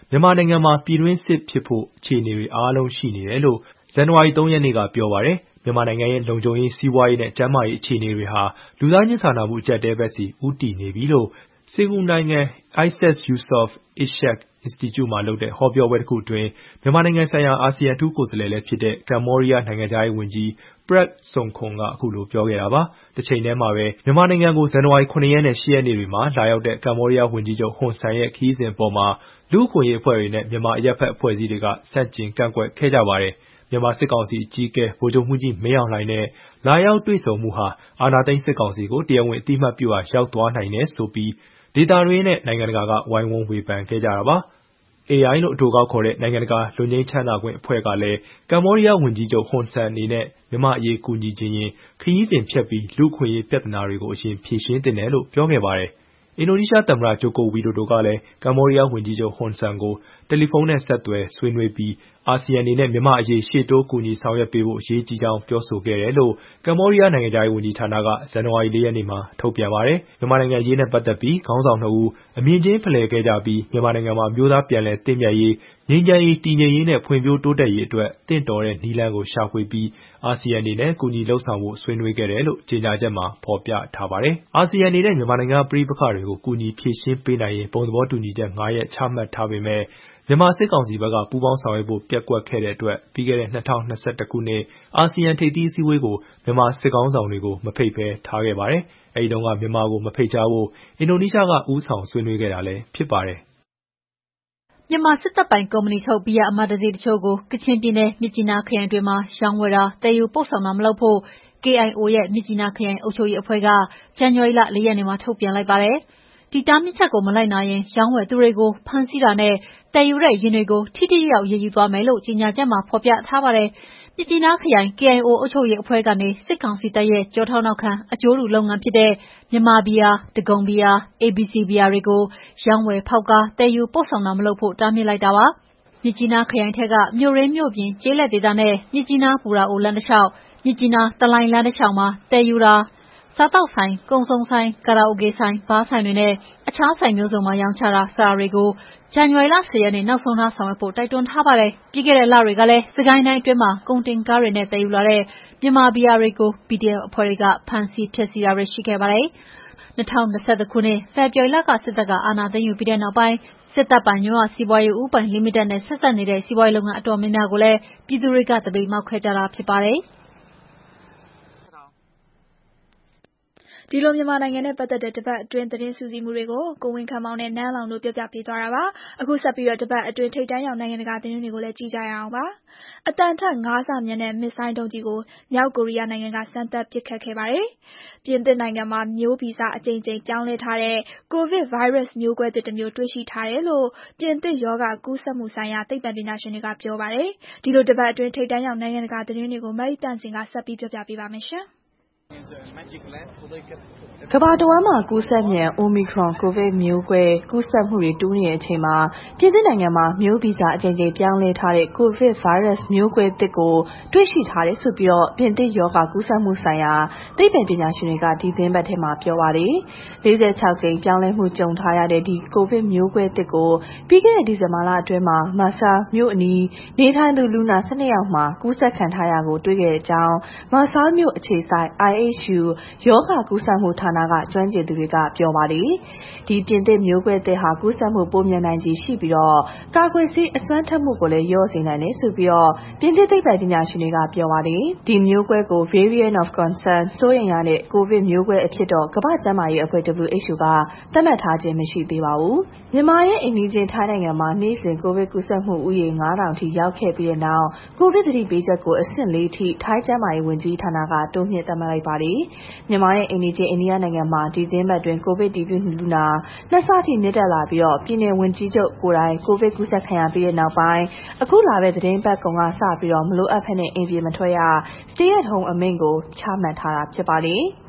မြန်မာနိုင်ငံမှာပြည်တွင်းစစ်ဖြစ်ဖို့အခြေအနေတွေအားလုံးရှိနေတယ်လို့ဇန်နဝါရီ 3 ရက်နေ့ကပြောပါတယ်။မြန်မာနိုင်ငံရဲ့လုံခြုံရေးစီးပွားရေးနဲ့ကျန်းမာရေးအခြေအနေတွေဟာလူသားချင်းစာနာမှုအကျပ်အတည်းဘက်စီဦးတည်နေပြီလို့စင်ကာပူနိုင်ငံ Iset Yusof Ishak Institute မှာလုပ်တဲ့ဟောပြောပွဲတစ်ခုအတွင်းမြန်မာနိုင်ငံဆိုင်ရာအာဆီယံအထူးကိုယ်စားလှယ်လည်းဖြစ်တဲ့ကမ္ဘောဒီးယားနိုင်ငံသားရေးဝန်ကြီး Prak Sokhonn ကအခုလိုပြောခဲ့တာပါ။တစ်ချိန်တည်းမှာပဲမြန်မာနိုင်ငံကိုဇန်နဝါရီ 9 ရက်နဲ့ 10 ရက်နေ့တွေမှာလာရောက်တဲ့ကမ္ဘောဒီးယားဝန်ကြီးချုပ်ဟွန်ဆန်ရဲ့ခရီးစဉ်အပေါ်မှာလူ့အခွင့်အရေးအဖွဲ့တွေနဲ့မြန်မာအရပ်ဖက်အဖွဲ့အစည်းတွေကဆန့်ကျင်ကန့်ကွက်ခဲ့ကြပါတယ်။မြန်မာစစ်ကောင်စီအကြီးအကဲဗိုလ်ချုပ်မှူးကြီးမင်းအောင်လှိုင်နဲ့လာရောက်တွေ့ဆုံမှုဟာအာဏာသိမ်းစစ်ကောင်စီကိုတရားဝင်အတိအမှတ်ပြုရာရောက်သွားနိုင်တယ်ဆိုပြီးဒေသတွင်းနဲ့နိုင်ငံတကာကဝိုင်းဝန်းဝေဖန်ခဲ့ကြတာပါ။ AI လို့အတိုကောက်ခေါ်တဲ့နိုင်ငံတကာလွတ်ငြိမ်းချမ်းသာခွင့်အဖွဲ့ကလည်းကမ္ဘောဒီးယားဝန်ကြီးချုပ်ဟွန်ဆန်အနေနဲ့မြန်မာအရေးကူညီချင်ရင်ခရီးစဉ်ဖြတ်ပြီးလူ့အခွင့်အရေးပြဿနာတွေကိုအရင်ဖြေရှင်းသင့်တယ်လို့ပြောခဲ့ပါတယ်။အင်ဒိုနီးရှားသမ္မတဂျိုကိုဝီဒိုဒိုကလည်းကမ္ဘောဒီးယားဝန်ကြီးချုပ်ဟွန်ဆန်ကိုတယ်လီဖုန်းနဲ့ဆက်သွယ်ဆွေးနွေးပြီးအာဆီယံအနေနဲ့မြန်မာအရေးရှေ့တိုးကူညီဆောင်ရွက်ပေးဖို့အရေးကြီးကြောင်းပြောဆိုခဲ့တယ်လို့ကမ္ဘောဒီးယားနိုင်ငံခြားရေးဝန်ကြီးဌာနကဇန်နဝါရီ 4 ရက်နေ့မှာထုတ်ပြန်ပါတယ်။မြန်မာနိုင်ငံရေးနဲ့ပတ်သက်ပြီးခေါင်းဆောင်2ဦးအမြင်ချင်းဖလှယ်ခဲ့ကြပြီးမြန်မာနိုင်ငံမှာမျိုးသားပြန်လည်သင့်မြတ်ရေးငြိမ်းချမ်းရေးတည်ငြိမ်ရေးနဲ့ဖွံ့ဖြိုးတိုးတက်ရေးအတွက်တင့်တော်တဲ့နည်းလမ်းကိုရှာဖွေပြီးအာဆီယံအနေနဲ့ကူညီလှုပ်ဆောင်ဖို့ဆွေးနွေးခဲ့တယ်လို့ကြေညာချက်မှာဖော်ပြထားပါတယ်။အာဆီယံအနေနဲ့မြန်မာနိုင်ငံပဋိပက္ခတွေကိုကူညီဖြေရှင်းပေးနိုင်ရင်ဘုံသဘောတူညီချက် 5 ရပ်ချမှတ်ထားပေမဲ့မြန်မာစစ်ကောင်စီဘက်ကပူးပေါင်းဆောင်ရွက်ဖို့ပျက်ကွက်ခဲ့တဲ့အတွက်ပြီးခဲ့တဲ့2021ခုနှစ်အာဆီယံထိပ်သီးအစည်းအဝေးကိုမြန်မာစစ်ကောင်ဆောင်တွေကိုမဖိတ်ဘဲထားခဲ့ပါတယ်။အဲဒီတုန်းကမြန်မာကိုမဖိတ်ကြားဖို့အင်ဒိုနီးရှားကဦးဆောင်ဆွေးနွေးခဲ့တာလည်းဖြစ်ပါတယ်။မြန်မာစစ်တပ်ပိုင်ကုမ္ပဏီထုတ်ဘီယာအမတ်တစည်းတချို့ကိုကချင်ပြည်နယ်မြစ်ကြီးနားခရိုင်အတွင်းမှာရောင်းဝယ်တာတည်ယူပို့ဆောင်တာမလုပ်ဖို့ KIO ရဲ့မြစ်ကြီးနားခရိုင်အုပ်ချုပ်ရေးအဖွဲ့ကဇန်နဝါရီလ 4 ရက်နေ့မှာထုတ်ပြန်လိုက်ပါတယ်။ဒီတားမြစ်ချက်ကိုမလိုက်နာရင်ရောင်းဝယ်သူတွေကိုဖမ်းဆီးတာနဲ့တည်ယူတဲ့ယာဉ်တွေကိုထိထိရောက်ရောက်အရေးယူသွားမယ်လို့ကြေညာချက်မှာဖော်ပြထားပါတယ်။မြစ်ကြီးနားခရိုင် KIO အုပ်ချုပ်ရေးအဖွဲ့ကနေစစ်ကောင်စီတပ်ရဲ့ကျောထောက်နောက်ခံအကျိုးတူလုပ်ငန်းဖြစ်တဲ့မြန်မာဘီယာ၊ဒဂုံဘီယာ၊ ABC ဘီယာတွေကိုရောင်းဝယ်ဖောက်ကားတည်ယူပို့ဆောင်တာမလုပ်ဖို့တားမြစ်လိုက်တာပါ။မြစ်ကြီးနားခရိုင်ထဲကမြို့ရင်းမြို့ပြင်ကျေးလက်ဒေသနဲ့မြစ်ကြီးနားဘူတာအိုလမ်းတစ်လျှောက်မြစ်ကြီးနားတလိုင်းလမ်းတစ်လျှောက်မှာတည်ယူတာစားသောက်ဆိုင်၊ကုန်စုံဆိုင်၊ကာရာအိုကေဆိုင်၊ဘားဆိုင်တွေနဲ့အခြားဆိုင်မျိုးစုံမှာရောင်းချတာစတာတွေကိုဇန်နဝါရီလ 10 ရက်နေ့နောက်ဆုံးထားဆောင်ရွက်ဖို့တိုက်တွန်းထားပါတယ်။ပြီးခဲ့တဲ့လတွေကလည်းစစ်ကိုင်းတိုင်းအတွင်းမှာကုန်တင်ကားတွေနဲ့တည်ယူလာတဲ့မြန်မာဘီယာတွေကို PDF အဖွဲ့တွေကဖမ်းဆီးဖျက်ဆီးတာတွေရှိခဲ့ပါတယ်။2021 ခုနှစ်ဖေဖော်ဝါရီလကစစ်တပ်ကအာဏာသိမ်းယူပြီးတဲ့နောက်ပိုင်းစစ်တပ်ပိုင်မြန်မာစီးပွားရေးဦးပိုင်လီမိတက်နဲ့ဆက်စပ်နေတဲ့စီးပွားရေးလုပ်ငန်းအတော်များများကိုလည်းပြည်သူတွေကသပိတ်မှောက်ခဲ့ကြတာဖြစ်ပါတယ်။ဒီလိုမြန်မာနိုင်ငံနဲ့ပတ်သက်တဲ့တပတ်အတွင်းသတင်းစုစည်းမှုတွေကိုကိုဝင်းခန့်မောင်နဲ့နန်းလောင်တို့ပြောပြပေးသွားတာပါ။အခုဆက်ပြီးတော့တပတ်အတွင်းထိပ်တန်းရောက်နိုင်ငံတကာသတင်းတွေကိုလည်းကြည့်ကြရအောင်ပါ။အတန်ထက်9ဆမြန်တဲ့မစ်ဆိုင်းဒုံးကြီးကိုမြောက်ကိုရီးယားနိုင်ငံကစမ်းသပ်ပစ်ခတ်ခဲ့ပါတယ်။ပြင်သစ်နိုင်ငံမှာမျိုးဗီဇအကြိမ်ကြိမ်ပြောင်းလဲထားတဲ့ကိုဗစ်ဗိုင်းရပ်စ်မျိုးကွဲသစ်တစ်မျိုးတွေ့ရှိထားတယ်လို့ပြင်သစ်ရောဂါကူးစက်မှုဆိုင်ရာသိပ္ပံပညာရှင်တွေကပြောပါတယ်။ဒီလိုတပတ်အတွင်းထိပ်တန်းရောက်နိုင်ငံတကာသတင်းတွေကိုမရိတန့်စင်ကဆက်ပြီးပြောပြပေးပါမယ်ရှင်။ကမ္ဘာတဝန်းမှာကူးစက်မြန် Omicron ကိုဗစ်မျိုးကွဲကူးစက်မှုတွေတိုးနေတဲ့အချိန်မှာပြင်သစ်နိုင်ငံမှာမျိုးဗီဇအကြိမ်ကြိမ်ပြောင်းလဲထားတဲ့ကိုဗစ်ဗိုင်းရပ်စ်မျိုးကွဲသစ်ကိုတွေ့ရှိထားတယ်ဆိုပြီးပြင်သစ်ရောဂါကူးစက်မှုဆိုင်ရာသိပ္ပံပညာရှင်တွေကဒီသင်းပတ်ထဲမှာပြောပါတယ်။46 ကြိမ်ပြောင်းလဲမှုကြုံထားရတဲ့ဒီကိုဗစ်မျိုးကွဲသစ်ကိုပြီးခဲ့တဲ့ဒီဇင်ဘာလအတွင်းမှာမာဆာမြို့အနီးနေထိုင်သူလူနာ12ယောက်မှာကူးစက်ခံထားရကိုတွေ့ခဲ့တဲ့အကြောင်းမာဆာမြို့အခြေစိုက် IHU ရောဂါကူးစက်မှုဌာနကကျွမ်းကျင်သူတွေကပြောပါတယ်။ဒီပြင်သစ်မျိုးကွဲသစ်ဟာကူးစက်မှုပိုမြန်နိုင်ခြေရှိပြီးကာကွယ်ဆေးအစွမ်းထက်မှုကိုလည်းလျော့စေနိုင်တယ်ဆိုပြီးပြင်သစ်သိပ္ပံပညာရှင်တွေကပြောပါတယ်။ဒီမျိုးကွဲကို Variant of Concern စိုးရိမ်ရတဲ့ကိုဗစ်မျိုးကွဲအဖြစ်တော့ကမ္ဘာ့ကျန်းမာရေးအဖွဲ့ WHO ကသတ်မှတ်ထားခြင်းမရှိသေးပါဘူး။မြန်မာရဲ့အိမ်နီးချင်းထိုင်းနိုင်ငံမှာနေ့စဉ်ကိုဗစ်ကူးစက်မှုဦးရေ 9,000 ထိရောက်ခဲ့ပြီးတဲ့နောက်ကိုဗစ်သတိပေးချက်ကိုအဆင့် 4 ထိထိုင်းကျန်းမာရေးဝန်ကြီးဌာနကတိုးမြှင့်သတ်မှတ်လိုက်ပါတယ်။မြန်မာရဲ့အိမ်နီးချင်းအိန္ဒိယနိုင်ငံမှာဒီသင်းပတ်တွင်ကိုဗစ်တည်ပြုလူနာ2 ဆထိမြင့်တက်လာပြီးပြည်내ဝန်ကြီးချုပ်ကိုယ်တိုင်ကိုဗစ်ကူးစက်ခံရပြီးတဲ့နောက်ပိုင်းအခုလာတဲ့သတင်းပတ်ကုန်ကစပြီးမလိုအပ်ဘဲနဲ့အိမ်ပြင်မထွက်ရ Stay at home အမိန့်ကိုချမှတ်ထားတာဖြစ်ပါတယ်။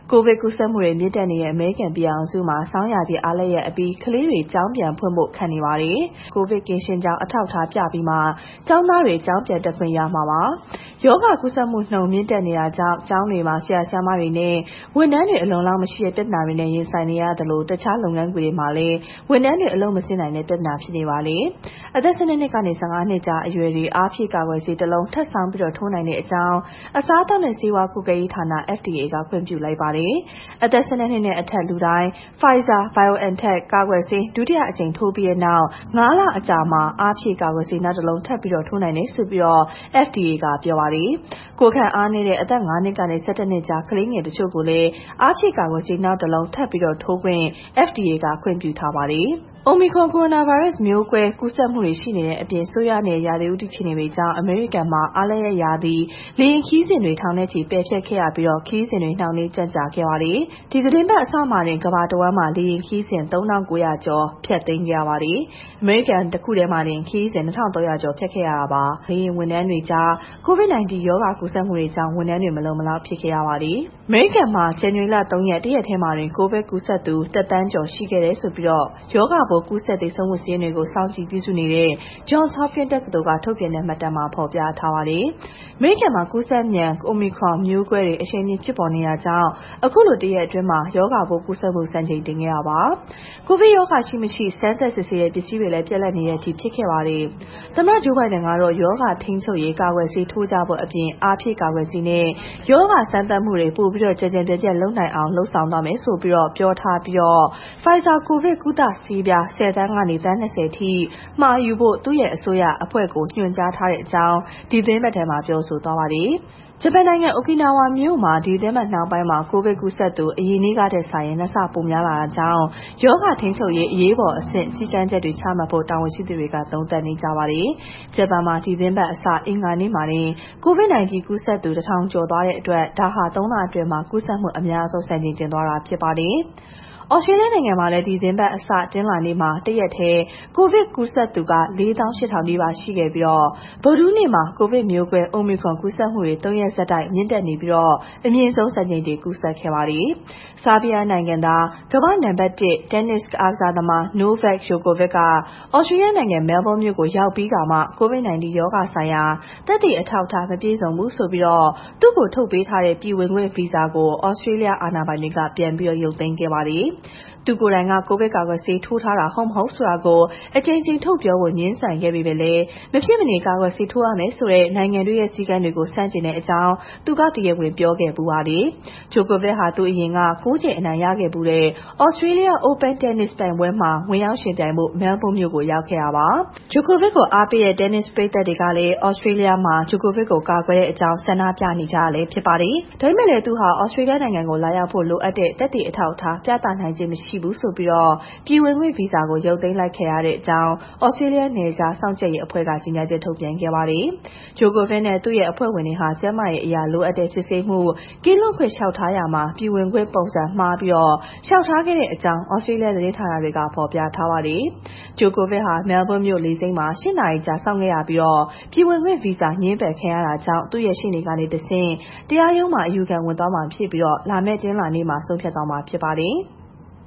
ကိုဗစ်ကူးစက်မှုတွေမြင့်တက်နေတဲ့အမေရိကန်ပြည်အောင်စုမှာဆောင်းရာသီအားလပ်ရက်အပြီးကလေးတွေကျောင်းပြန်ဖွင့်ဖို့ခံနေပါတယ်။ကိုဗစ်ကင်းရှင်းကြောင်းအထောက်အထားပြပြီးမှကျောင်းသားတွေကျောင်းပြန်တက်ခွင့်ရမှာပါ။ရောဂါကူးစက်မှုနှုန်းမြင့်တက်နေတာကြောင့်ကျောင်းတွေမှာဆရာဆရာမတွေနဲ့ဝန်ထမ်းတွေအလုံလောက်မရှိတဲ့ပြဿနာတွေနဲ့ရင်ဆိုင်နေရတယ်လို့တခြားလုပ်ငန်းခွင်တွေမှာလည်းဝန်ထမ်းတွေအလုပ်မဆင်းနိုင်တဲ့ပြဿနာဖြစ်နေပါလေ။အသက်12နှစ်ကနေ15နှစ်ကြားအရွယ်တွေအားဖြည့်ကာကွယ်ဆေးတစ်လုံးထပ်ဆောင်ပြီးထိုးနိုင်တဲ့အကြောင်းအစားအသောက်နဲ့ဆေးဝါးကွပ်ကဲရေးဌာန FDA ကခွင့်ပြုလိုက်ပါတယ်။အသက်12နှစ်နဲ့အထက်လူတိုင်း Pfizer-BioNTech ကာကွယ်ဆေးဒုတိယအကြိမ်ထိုးပြီးတဲ့နောက်9လအကြာမှာအားဖြည့်ကာကွယ်ဆေးနောက်တစ်လုံးထပ်ပြီးထိုးနိုင်တယ်ဆိုပြီး FDA ကပြောပါတယ်။ကိုယ်ခံအားနည်းတဲ့အသက်5နှစ်ကနေ17နှစ်ကြားကလေးငယ်တချို့ကိုလည်းအားဖြည့်ကာကွယ်ဆေးနောက်တစ်လုံးထပ်ပြီးထိုးခွင့် FDA ကခွင့်ပြုထားပါတယ်။ Omicron ကိုရိုနာဗိုင်းရပ်စ်မျိုးကွဲကူးစက်မှုတွေရှိနေတဲ့အပြင်ဆိုးရွားနေတဲ့ရာသီဥတုအခြေအနေတွေကြောင့်အမေရိကန်မှာအားလပ်ရက်ရာသီလေယာဉ်ခရီးစဉ်တွေထောင်နဲ့ချီပယ်ဖျက်ခဲ့ရပြီးခရီးစဉ်တွေနှောင့်နှေးကြန့်ကြာခဲ့ပါတယ်။ဒီသတင်းပတ်အစမှာတင်ကမ္ဘာတဝန်းမှာလေယာဉ်ခရီးစဉ် 3,900 ကျော်ဖျက်သိမ်းခဲ့ရပါတယ်။အမေရိကန်တစ်ခုထဲမှာတင်ခရီးစဉ် 2,300 ကျော်ဖျက်ခဲ့ရတာပါ။လေယာဉ်ဝန်ထမ်းတွေကြား COVID-19 ရောဂါကူးစက်မှုတွေကြောင့်ဝန်ထမ်းတွေမလုံမလောက်ဖြစ်ခဲ့ရပါတယ်။အမေရိကန်မှာဇန်နဝါရီလ 3 ရက်တရက်ထဲမှာတင်ကိုဗစ်ကူးစက်သူ1,000,000 ကျော်ရှိခဲ့တယ်ဆိုပြီးရောဂါပိုးကူးစက်သေဆုံးမှုစာရင်းတွေကိုစောင့်ကြည့်ပြုစုနေတဲ့ Johns Hopkins တက္ကသိုလ်ကထုတ်ပြန်တဲ့မှတ်တမ်းမှာဖော်ပြထားပါတယ်။အမေရိကန်မှာကူးစက်မြန် Omicron မျိုးကွဲတွေအရှိန်မြင့်ဖြစ်ပေါ်နေတာကြောင့်အခုလိုတရက်အတွင်းမှာရောဂါပိုးကူးစက်မှုစံချိန်တင်ခဲ့ရပါ။ကိုဗစ်ရောဂါရှိမရှိစမ်းသပ်စစ်ဆေးတဲ့ပစ္စည်းတွေလည်းပြက်လက်နေတဲ့အထိဖြစ်ခဲ့ပါတယ်။သမ္မတဂျိုးဘိုင်ဒန်ကတော့ရောဂါထိန်းချုပ်ရေးကာကွယ်ဆေးထိုးကြဖို့အပြင်အားဖြည့်ကာကွယ်ဆေးနဲ့ရောဂါစမ်းသပ်မှုတွေပိုပြီးကြံကြံပြည့်လုပ်နိုင်အောင်လှုံ့ဆော်သွားမယ်ဆိုပြီးပြောထားပြီး Pfizer ကိုဗစ်ကုသဆေးပြား10 သန်းကနေသန်း20ထိမှာယူဖို့သူ့ရဲ့အစိုးရအဖွဲ့ကိုညွှန်ကြားထားတဲ့အကြောင်းဒီသတင်းပတ်ထဲမှာပြောဆိုသွားပါတယ်။ဂျပန်နိုင်ငံအိုကီနာဝါမြို့မှာဒီသတင်းပတ်နောက်ပိုင်းမှာကိုဗစ်ကူးစက်သူအရင်နေ့ကထက်စာရင်2ဆပိုများလာတာကြောင့်ရောဂါထိန်းချုပ်ရေးအရေးပေါ်အဆင့်စည်းကမ်းချက်တွေချမှတ်ဖို့တာဝန်ရှိသူတွေကသုံးသပ်နေကြပါတယ်။ဂျပန်မှာဒီသတင်းပတ်အစအင်္ဂါနေ့မှာတင်COVID-19 ကူးစက်သူ 1,000 ကျော်သွားတဲ့အတွက်ဒါဟာ3လအတွင်းမှာကူးစက်မှုအများဆုံးစံချိန်တင်သွားတာဖြစ်ပါတယ်။ဩစတြေးလျနိုင်ငံမှာလည်းဒီသင်းပတ်အစတင်းလာနေ့မှာတရက်ထဲကိုဗစ်ကူးစက်သူက 48,000 နီးပါးရှိခဲ့ပြီးဗုဒ္ဓဟူးနေ့မှာကိုဗစ်မျိုးကွဲ Omicron ကူးစက်မှုတွေ3ရက်ဆက်တိုက်မြင့်တက်နေပြီးအမြင့်ဆုံးစံချိန်တွေကူးစက်ခဲ့ပါတယ်။ဆာဘီးယားနိုင်ငံသားကမ္ဘာ့နံပါတ်1တင်းနစ်အားကစားသမား Novak Djokovic ကဩစတြေးလျနိုင်ငံမဲလ်ဘုန်းမြို့ကိုရောက်ပြီးကမှ COVID-19 ရောဂါဆိုင်ရာသက်သေအထောက်အထားမပြည့်စုံဘူးဆိုပြီးသူ့ကိုထုတ်ပေးထားတဲ့ပြည်ဝင်ခွင့်ဗီဇာကိုဩစတြေးလျအာဏာပိုင်တွေကပြန်ပြီးရုပ်သိမ်းခဲ့ပါတယ်။သူကိုယ်တိုင်ကကိုဗစ်ကာကွယ်ဆေးထိုးထားတာဟုတ်မဟုတ်ဆိုတာကိုအကြိမ်ကြိမ်ထုတ်ပြောဖို့ငြင်းဆန်ခဲ့ပေမဲ့လည်းမဖြစ်မနေကာကွယ်ဆေးထိုးရမယ်ဆိုတဲ့နိုင်ငံတွေရဲ့စည်းကမ်းတွေကိုဆန့်ကျင်တဲ့အကြောင်းသူကတရားဝင်ပြောခဲ့ပူပါတယ်။ဂျိုကိုဗစ်ဟာသူအရင်က9 ကြိမ်အနိုင်ရခဲ့ပူတဲ့ Australia Open Tennis ပြိုင်ပွဲမှာဝင်ရောက်ယှဉ်ပြိုင်ဖို့မဲလ်ဘုန်းမြို့ကိုရောက်ခဲ့တာပါ။ဂျိုကိုဗစ်ကိုအားပေးတဲ့တင်းနစ်ပရိသတ်တွေကလည်း Australia မှာဂျိုကိုဗစ်ကိုကာကွယ်တဲ့အကြောင်းဆန္ဒပြနေကြတာလည်းဖြစ်ပါတယ်။ဒါပေမဲ့လည်းသူဟာ Australia နိုင်ငံကိုလာရောက်ဖို့လိုအပ်တဲ့သက်သေအထောက်အထားပြသနိုင်ခြင်းမရှိဘူးဆိုပြီးပြည်ဝင်ခွင့်ဗီဇာကိုရုပ်သိမ်းလိုက်ခဲ့ရတဲ့အကြောင်းဩစတြေးလျနယ်ခြားစောင့်ကြပ်ရေးအဖွဲ့ကကြေညာချက်ထုတ်ပြန်ခဲ့ပါတယ်။ဂျိုကိုဗစ်နဲ့သူ့ရဲ့အဖွဲ့ဝင်တွေဟာကျန်းမာရေးအရာလိုအပ်တဲ့စစ်ဆေးမှုကင်းလွတ်ခွင့်လျှောက်ထားရမှာပြည်ဝင်ခွင့်ပုံစံမှားပြီးလျှောက်ထားခဲ့တဲ့အကြောင်းဩစတြေးလျသတင်းဌာနတွေကဖော်ပြထားပါတယ်။ဂျိုကိုဗစ်ဟာမဲလ်ဘုန်းမြို့လေဆိပ်မှာ8 နာရီကြာစောင့်ခဲ့ရပြီးပြည်ဝင်ခွင့်ဗီဇာငြင်းပယ်ခံရတာကြောင့်သူ့ရဲ့ရှေ့နေကနေတဆင့်တရားရုံးမှာအယူခံဝင်သွားမှာဖြစ်ပြီးလာမယ့်တင်းလာနေ့မှာဆုံးဖြတ်သွားမှာဖြစ်ပါတယ်။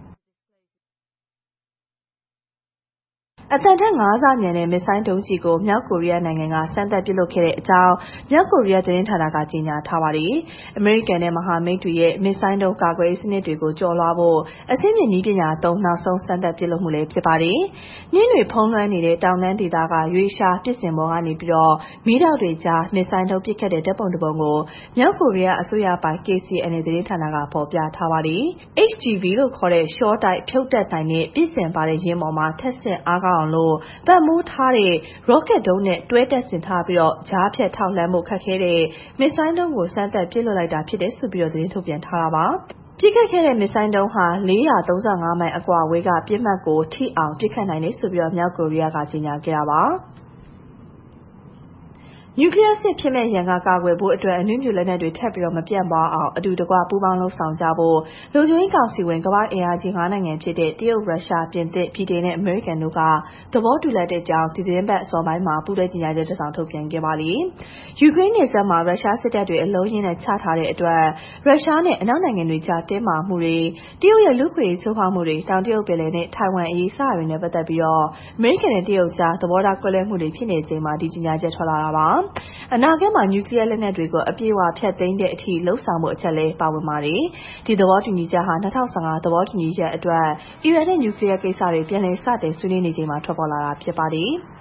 အသံထက်5ဆမြန်တဲ့မစ်ဆိုင်းဒုံးကျည်ကိုမြောက်ကိုရီးယားနိုင်ငံကစမ်းသပ်ပစ်လွှတ်ခဲ့တဲ့အကြောင်းမြောက်ကိုရီးယားသတင်းဌာနကကြေညာထားပါတယ်။အမေရိကန်နဲ့မဟာမိတ်တွေရဲ့မစ်ဆိုင်းဒုံးကာကွယ်ရေးစနစ်တွေကိုကျော်လွှားဖို့အဆင့်မြင့်နည်းပညာသုံးနောက်ဆုံးစမ်းသပ်ပစ်လွှတ်မှုလည်းဖြစ်ပါတယ်။နှင်းတွေဖုံးလွှမ်းနေတဲ့တောင်တန်းဒေသကရွေးရှားပစ်စင်ပေါ်ကနေမီးတောက်တွေကြားမစ်ဆိုင်းဒုံးပစ်ခတ်တဲ့ဓာတ်ပုံတစ်ပုံကိုမြောက်ကိုရီးယားအစိုးရပိုင် KCNA သတင်းဌာနကဖော်ပြထားပါတယ်။ HGV လို့ခေါ်တဲ့ရှော့တိုက်ဖြုတ်တတ်နိုင်တဲ့ပစ်စင်ပါတဲ့ယာဉ်ပေါ်မှာထပ်ဆင့်အားကောင်းအောင်လို့ပတ်မိုးထားတဲ့ရော့ကက်ဒုံးနဲ့တွဲတက်ဆင်ထားပြီးကြားဖြတ်ထောက်လှမ်းဖို့ခက်ခဲတဲ့မစ်ဆိုင်းဒုံးကိုစမ်းသပ်ပစ်လွှတ်လိုက်တာဖြစ်တယ်ဆိုပြီးသတင်းထုတ်ပြန်ထားတာပါ။ပစ်ခတ်ခဲ့တဲ့မစ်ဆိုင်းဒုံးဟာ435မိုင်အကွာအဝေးကပစ်မှတ်ကိုထိအောင်ပစ်ခတ်နိုင်တယ်ဆိုပြီးမြောက်ကိုရီးယားကကြေညာခဲ့တာပါ။နျူကလ িয়ার စစ်ဖြစ်မဲ့ရန်ကကာကွယ်ဖို့အတွက်အနုမြူလက်နက်တွေထပ်ပြီးမပြန့်ပွားအောင်အတူတကွပူးပေါင်းလှုပ်ဆောင်ကြဖို့လုံခြုံရေးကောင်စီဝင်ကမ္ဘာ့အင်အားကြီး5နိုင်ငံဖြစ်တဲ့တရုတ်၊ရုရှား၊ပြင်သစ်၊ဗြိတိန်နဲ့အမေရိကန်တို့ကသဘောတူလိုက်တဲ့အကြောင်းဒီသတင်းပတ်အစောပိုင်းမှာပူးတွဲကြေညာချက်တစ်စောင်ထုတ်ပြန်ခဲ့ပါတယ်။ယူကရိန်းနယ်စပ်မှာရုရှားစစ်တပ်တွေအလုံးရင်းနဲ့ချထားတဲ့အတွက်ရုရှားနဲ့အနောက်နိုင်ငံတွေကြားတင်းမာမှုတွေတရုတ်ရဲ့လူ့အခွင့်အရေးချိုးဖောက်မှုတွေတောင်တရုတ်ပင်လယ်နဲ့ထိုင်ဝမ်အရေးစတာတွေနဲ့ပတ်သက်ပြီးအမေရိကန်နဲ့တရုတ်ကြားသဘောထားကွဲလွဲမှုတွေဖြစ်နေချိန်မှာဒီကြေညာချက်ထွက်လာတာပါ။အနာဂတ်မှာနျူကလ িয়ার လက်နက်တွေကိုအပြည့်အဝဖျက်သိမ်းတဲ့အထိလှုပ်ဆောင်မှုအချက်လည်းပါဝင်ပါတယ်။ဒီသဘောတူညီချက်ဟာ2015သဘောတူညီချက်အတွက်အီရန်နဲ့နျူကလ িয়ার ကိစ္စတွေပြန်လည်စတင်ဆွေးနွေးနေချိန်မှာထွက်ပေါ်လာတာဖြစ်ပါတယ်။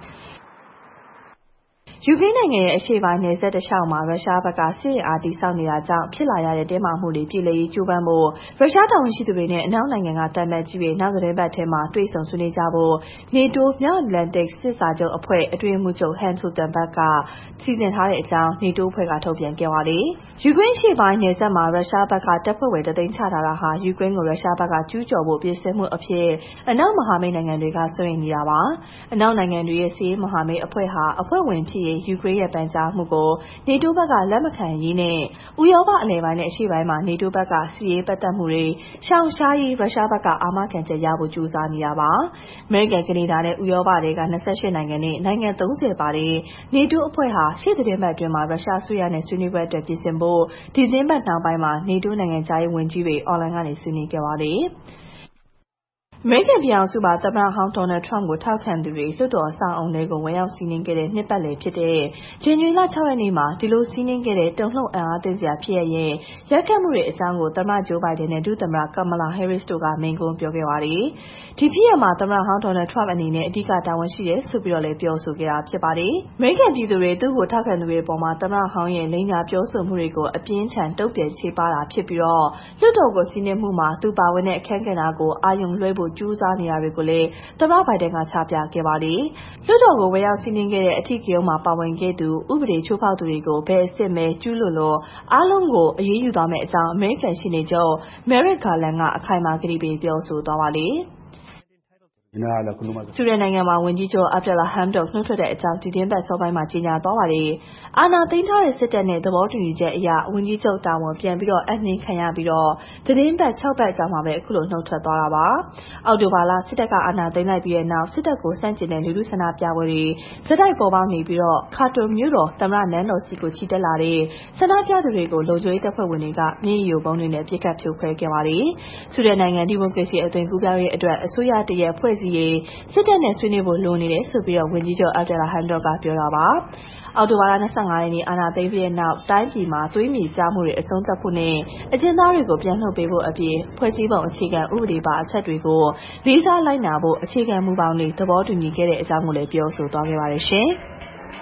ယူကရိန်းနိုင်ငံရဲ့အရှေ့ပိုင်းနယ်စပ်တလျှောက်မှာရုရှားဘက်ကစစ်အင်အားတည်ဆောက်နေတာကြောင့်ဖြစ်လာရတဲ့တင်းမာမှုတွေပြည်လည်ရေးကြိုးပမ်းဖို့ရုရှားတာဝန်ရှိသူတွေနဲ့အနောက်နိုင်ငံကတမန်ကြီးတွေနောက်သတင်းပတ်ထဲမှာတွေ့ဆုံဆွေးနွေးကြဖို့နေတိုးမြောက်အတ္တလန်တိတ်စစ်စာချုပ်အဖွဲ့အတွင်းမှုချုပ်ဟန်ဆိုတန်ဘတ်ကစီစဉ်ထားတဲ့အကြောင်းနေတိုးအဖွဲ့ကထုတ်ပြန်ခဲ့ပါတယ်။ယူကရိန်းအရှေ့ပိုင်းနယ်စပ်မှာရုရှားဘက်ကတပ်ဖွဲ့ဝင်တသိန်းချထားတာဟာယူကရိန်းကိုရုရှားဘက်ကကျူးကျော်ဖို့ပြင်ဆင်မှုအဖြစ်အနောက်မဟာမိတ်နိုင်ငံတွေကစိုးရိမ်နေတာပါ။အနောက်နိုင်ငံတွေရဲ့စစ်ရေးမဟာမိတ်အဖွဲ့ဟာအဖွဲ့ဝင်ဖြစ်ရေးယူကရိန်းရဲ့ပန်ကြားမှုကိုနေတိုးဘက်ကလက်မခံရေးနဲ့ဥရောပအလယ်ပိုင်းနဲ့အရှေ့ပိုင်းမှာနေတိုးဘက်ကစစ်ရေးပတ်သက်မှုတွေရှောင်ရှားရေးရုရှားဘက်ကအာမခံချက်ရဖို့ကြိုးစားနေတာပါ။အမေရိကန်ကနေဒါနဲ့ဥရောပတွေက28နိုင်ငံနဲ့နိုင်ငံ30ပါတဲ့နေတိုးအဖွဲ့ဟာရှေ့သတင်းပတ်အတွင်းမှာရုရှားဆွေးရနဲ့ဆွေးနွေးပွဲအတွက်ပြင်ဆင်ဖို့ဒီသတင်းပတ်နောက်ပိုင်းမှာနေတိုးနိုင်ငံခြားရေးဝန်ကြီးတွေအွန်လိုင်းကနေဆွေးနွေးခဲ့ပါတယ်။အမေရိကန်ပြည်ထောင်စုမှာသမ္မတဟောင်းဒေါ်နယ်ထရမ့်ကိုထောက်ခံသူတွေလွှတ်တော်အဆောက်အအုံတွေကိုဝင်ရောက်စီးနင်းခဲ့တဲ့နှစ်ပတ်လည်ဖြစ်တဲ့ဇန်နဝါရီလ6ရက်နေ့မှာဒီလိုစီးနင်းခဲ့တဲ့တုန်လှုပ်အံ့အားသင့်စရာဖြစ်ရပ်ရဲ့ရိုက်ခတ်မှုတွေအကြောင်းကိုသမ္မတဂျိုးဘိုင်ဒန်နဲ့ဒုသမ္မတကမလာဟဲရစ်တို့ကမိန့်ခွန်းပြောခဲ့ပါတယ်။ဒီဖြစ်ရပ်မှာသမ္မတဟောင်းဒေါ်နယ်ထရမ့်အနေနဲ့အဓိကတာဝန်ရှိတယ်ဆိုပြီးလည်းပြောဆိုခဲ့တာဖြစ်ပါတယ်။အမေရိကန်ပြည်သူတွေသူ့ကိုထောက်ခံသူတွေအပေါ်မှာသမ္မတဟောင်းရဲ့လိမ်ညာပြောဆိုမှုတွေကိုအပြင်းထန်တုံ့ပြန်ချေပတာဖြစ်ပြီးလွှတ်တော်ကိုစီးနင်းမှုမှာသူပါဝင်တဲ့အခန်းကဏ္ဍကိုအာရုံလွှဲဖို့ကြိုးစားနေတာတွေကိုလည်းသမ္မတဘိုင်ဒန်ကချပြခဲ့ပါတယ်။လွှတ်တော်ကိုဝင်ရောက်စီးနင်းခဲ့တဲ့အထီးကျုံမှာပါဝင်ခဲ့သူဥပဒေချိုးဖောက်သူတွေကိုဘယ်အစစ်မဲကျူးလွန်လို့အားလုံးကိုအရေးယူသွားမယ့်အကြောင်းအမေရိကန်ရှေ့နေချုပ်မဲရစ်ဂါလန်ကအခိုင်အမာကတိပေးပြောဆိုသွားပါတယ်။ဆူဒန်နိုင်ငံမှာဝန်ကြီးချုပ်အဗ်ဒယ်လာဟမ်ဒိုက်နှုတ်ထွက်တဲ့အကြောင်းဒီတင်းပတ်စောပိုင်းမှာကြေညာသွားပါတယ်။အာဏာသိမ်းထားတဲ့စစ်တပ်နဲ့သဘောတူညီချက်အရဝန်ကြီးချုပ်တာဝန်ပြန်ပြီးအပ်နှင်းခံရပြီးသတင်းပတ်6ပတ်ကြာမှာပဲအခုလိုနှုတ်ထွက်သွားတာပါ။အောက်တိုဘာလစစ်တပ်ကအာဏာသိမ်းလိုက်ပြီးတဲ့နောက်စစ်တပ်ကိုဆန့်ကျင်တဲ့လူထုဆန္ဒပြပွဲတွေစတိုက်ပေါ်ပေါက်နေပြီးခါတွန်မြို့တော်သမ္မတနန်းတော်စီကိုချီတက်လာတဲ့ဆန္ဒပြသူတွေကိုလုံခြုံရေးတပ်ဖွဲ့ဝင်တွေကမျက်ရည်ယိုဗုံးတွေနဲ့ပစ်ခတ်ဖြိုခွဲခဲ့ပါတယ်။ဆူဒန်နိုင်ငံဒီမိုကရေစီအသွင်ကူးပြောင်းရေးအတွက်အစိုးရတရက်ဖွဲ့စည်းရေးစစ်တပ်နဲ့ဆွေးနွေးဖို့လိုနေတယ်ဆိုပြီးဝန်ကြီးချုပ်အဗ်ဒယ်လာဟမ်ဒိုက်ကပြောတာပါ။အောက်တိုဘာလ25ရက်နေ့အာဏာသိမ်းပြီးတဲ့နောက်တိုင်းပြည်မှာသွေးမြေကျမှုတွေအဆုံးသတ်ဖို့နဲ့အကျဉ်းသားတွေကိုပြန်လွှတ်ပေးဖို့အပြင်ဖွဲ့စည်းပုံအခြေခံဥပဒေပါအချက်တွေကိုလေးစားလိုက်နာဖို့အခြေခံမူပေါင်းတွေသဘောတူညီခဲ့တဲ့အကြောင်းကိုလည်းပြောဆိုသွားခဲ့ပါတယ်ရှင်။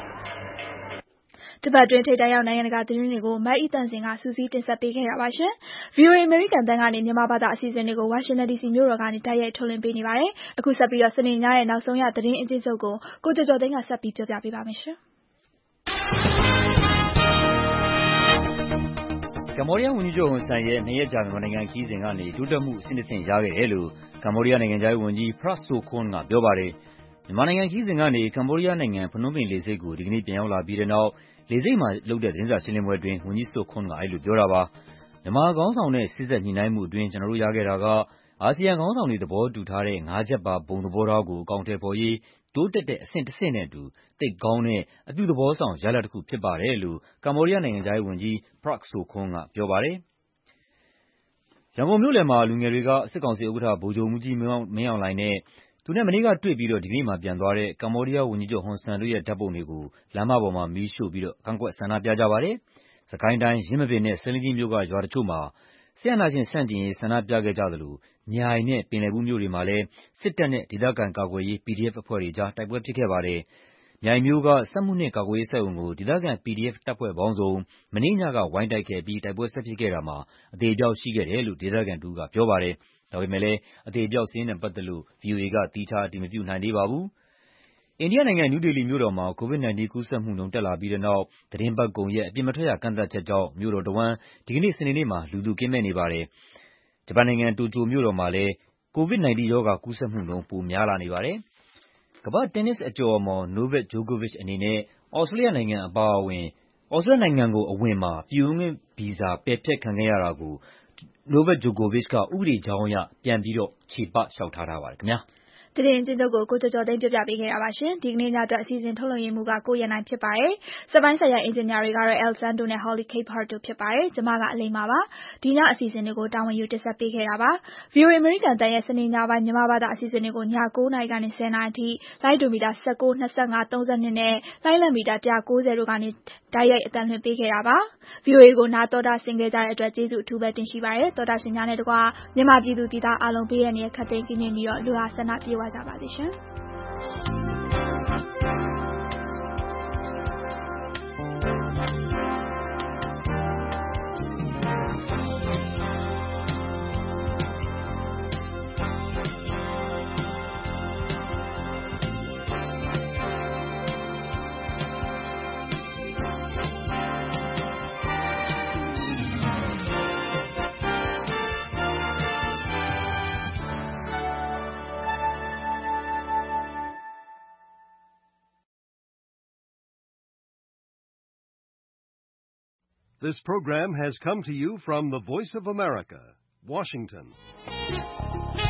တပတ်တွင်းထိပ်တန်းရောက်နိုင်ငံတကာသတင်းတွေကိုမအိသန့်စင်ကစူးစီးတင်ဆက်ပေးခဲ့တာပါရှင်။ VOA အမေရိကန်တန်ကနေမြန်မာဘာသာအစီအစဉ်တွေကိုဝါရှင်တန် DC မြို့တော်ကနေတိုက်ရိုက်ထုတ်လွှင့်ပေးနေပါတယ်။အခုဆက်ပြီးစနေညရဲ့နောက်ဆုံးရသတင်းအကျဉ်းချုပ်ကိုကိုကျော်ကျော်သိန်းကဆက်ပြီးပြောပြပေးပါမယ်ရှင်။ကမ္ဘောဒီးယားဝန်ကြီးချုပ်ဟွန်ဆန်ရဲ့2ရက်ကြာမြန်မာနိုင်ငံခရီးစဉ်ကနေတိုးတက်မှုအဆင့်တစ်ဆင့်ရခဲ့တယ်လို့ကမ္ဘောဒီးယားနိုင်ငံခြားရေးဝန်ကြီး Prak Sokhonn ကပြောပါတယ်။မြန်မာနိုင်ငံခရီးစဉ်ကနေကမ္ဘောဒီးယားနိုင်ငံဖနွမ်းပင်လေဆိပ်ကိုဒီကနေ့ပြန်ရောက်လာပြီးတဲ့နောက်လေဆိပ်မှာလုပ်တဲ့သတင်းစာရှင်းလင်းပွဲအတွင်းဝန်ကြီး Sokhonn ကအဲဒီလိုပြောတာပါ။မြန်မာခေါင်းဆောင်နဲ့စေ့စပ်ညှိနှိုင်းမှုအတွင်းကျနော်တို့ရခဲ့တာကအာဆီယံခေါင်းဆောင်တွေသဘောတူထားတဲ့5ချက်ပါဘုံသဘောထားကိုအကောင်အထည်ဖော်ရေးတိုးတက်တဲ့အဆင့်တစ်ဆင့်နဲ့အတူသိပ်ကောင်းတဲ့အပြုသဘောဆောင်ရလဒ်တစ်ခုဖြစ်ပါတယ်လို့ကမ္ဘောဒီးယားနိုင်ငံခြားရေးဝန်ကြီး Prak Sokhonn ကပြောပါတယ်။ရန်ကုန်မြို့လယ်မှာလူငယ်တွေကစစ်ကောင်စီဥက္ကဋ္ဌဗိုလ်ချုပ်မှူးကြီးမင်းအောင်လှိုင်နဲ့သူနဲ့မနေ့ကတွေ့ပြီးဒီကနေ့မှပြန်သွားတဲ့ကမ္ဘောဒီးယားဝန်ကြီးချုပ်ဟွန်ဆန်တို့ရဲ့ဓာတ်ပုံတွေကိုလမ်းမပေါ်မှာမီးရှို့ပြီးကန့်ကွက်ဆန္ဒပြကြပါတယ်။စစ်ကိုင်းတိုင်းယင်းမာပင်နဲ့ဆားလင်းကြီးမြို့ကရွာတချို့မှာစစ်အာဏာရှင်ဆန့်ကျင်ရေးဆန္ဒပြခဲ့ကြသလိုမြိုင်နဲ့ပင်လယ်ဘူးမြို့တွေမှာလည်းစစ်တပ်နဲ့ဒေသခံကာကွယ်ရေး PDF အဖွဲ့တွေကြားတိုက်ပွဲဖြစ်ခဲ့ပါတယ်။မြိုင်မြို့ကစက်မှုနှင့်ကာကွယ်ရေးစက်ရုံကိုဒေသခံ PDF တပ်ဖွဲ့ပေါင်းစုံမနေ့ညကဝိုင်းတိုက်ခဲ့ပြီးတိုက်ပွဲဆက်ဖြစ်ခဲ့တာမှာအသေအပျောက်ရှိခဲ့တယ်လို့ဒေသခံတစ်ဦးကပြောပါတယ်။ဒါပေမဲ့လည်းအသေအပျောက်စာရင်းနဲ့ပတ်သက်လို့ VOA ကသီးခြားအတည်မပြုနိုင်သေးပါဘူး။အိန္ဒိယနိုင်ငံနယူးဒေလီမြို့တော်မှာ COVID-19 ကူးစက်မှုနှုန်းတက်လာပြီးတဲ့နောက်သီတင်းပတ်ကုန်ရက်အပြင်မထွက်ရကန့်သတ်ချက်ကြောင့်မြို့တော်တဝန်းဒီကနေ့စနေနေ့မှာလူသူကင်းမဲ့နေပါတယ်။ဂျပန်နိုင်ငံတိုကျိုမြို့တော်မှာလည်း COVID-19 ရောဂါကူးစက်မှုနှုန်းပိုများလာနေပါတယ်။ကမ္ဘာ့တင်းနစ်အကျော်အမော် Novak Djokovic အနေနဲ့ဩစတြေးလျနိုင်ငံအပါအဝင်ဩစတြေးလျနိုင်ငံကိုအဝင်မှာပြည်ဝင်ခွင့်ဗီဇာပယ်ဖျက်ခံခဲ့ရတာကို Novak Djokovic ကဥပဒေကြောင်းအရပြန်ပြီးတော့ချေပလျှောက်ထားပါတယ်ခင်ဗျာ။သတင်းကျဉ်းချုပ်ကိုကိုကျော်ကျော်သိန်းပြောပြပေးခဲ့တာပါရှင်။ဒီကနေ့ညအတွက်အစီအစဉ်ထုတ်လွှင့်ရေးမှူးကကိုရန်နိုင်ဖြစ်ပါတယ်။စက်ပိုင်းဆိုင်ရာအင်ဂျင်နီယာတွေကတော့ Elsan တို့နဲ့ Holly Cape Hart တို့ဖြစ်ပါတယ်။ကျွန်မကအလိမ္မာပါ။ဒီညအစီအစဉ်တွေကိုတာဝန်ယူတင်ဆက်ပေးခဲ့တာပါ။ VOA American တန်ရဲ့စနေညပိုင်းမြန်မာဘာသာအစီအစဉ်တွေကိုည9:00နာရီကနေ10:00နာရီအထိလိုင်းဒိုမီတာ19, 25, 32နဲ့လိုင်းလံမီတာ190တို့ကနေတိုက်ရိုက်အသံလွှင့်ပေးခဲ့တာပါ။ VOA ကိုနားတော်တာဆင်ခဲ့ကြတဲ့အတွက်ကျေးဇူးအထူးပဲတင်ရှိပါတယ်။တော်တာရှင်များနဲ့တကွမြန်မာပြည်သူပြည်သားအားလုံးဘေးရန်တွေခတ်သိမ်းကင်းပြီးတော့လူဟာဆန္ဒပြေဝကြပါစေရှင်။ This program has come to you from the Voice of America, Washington.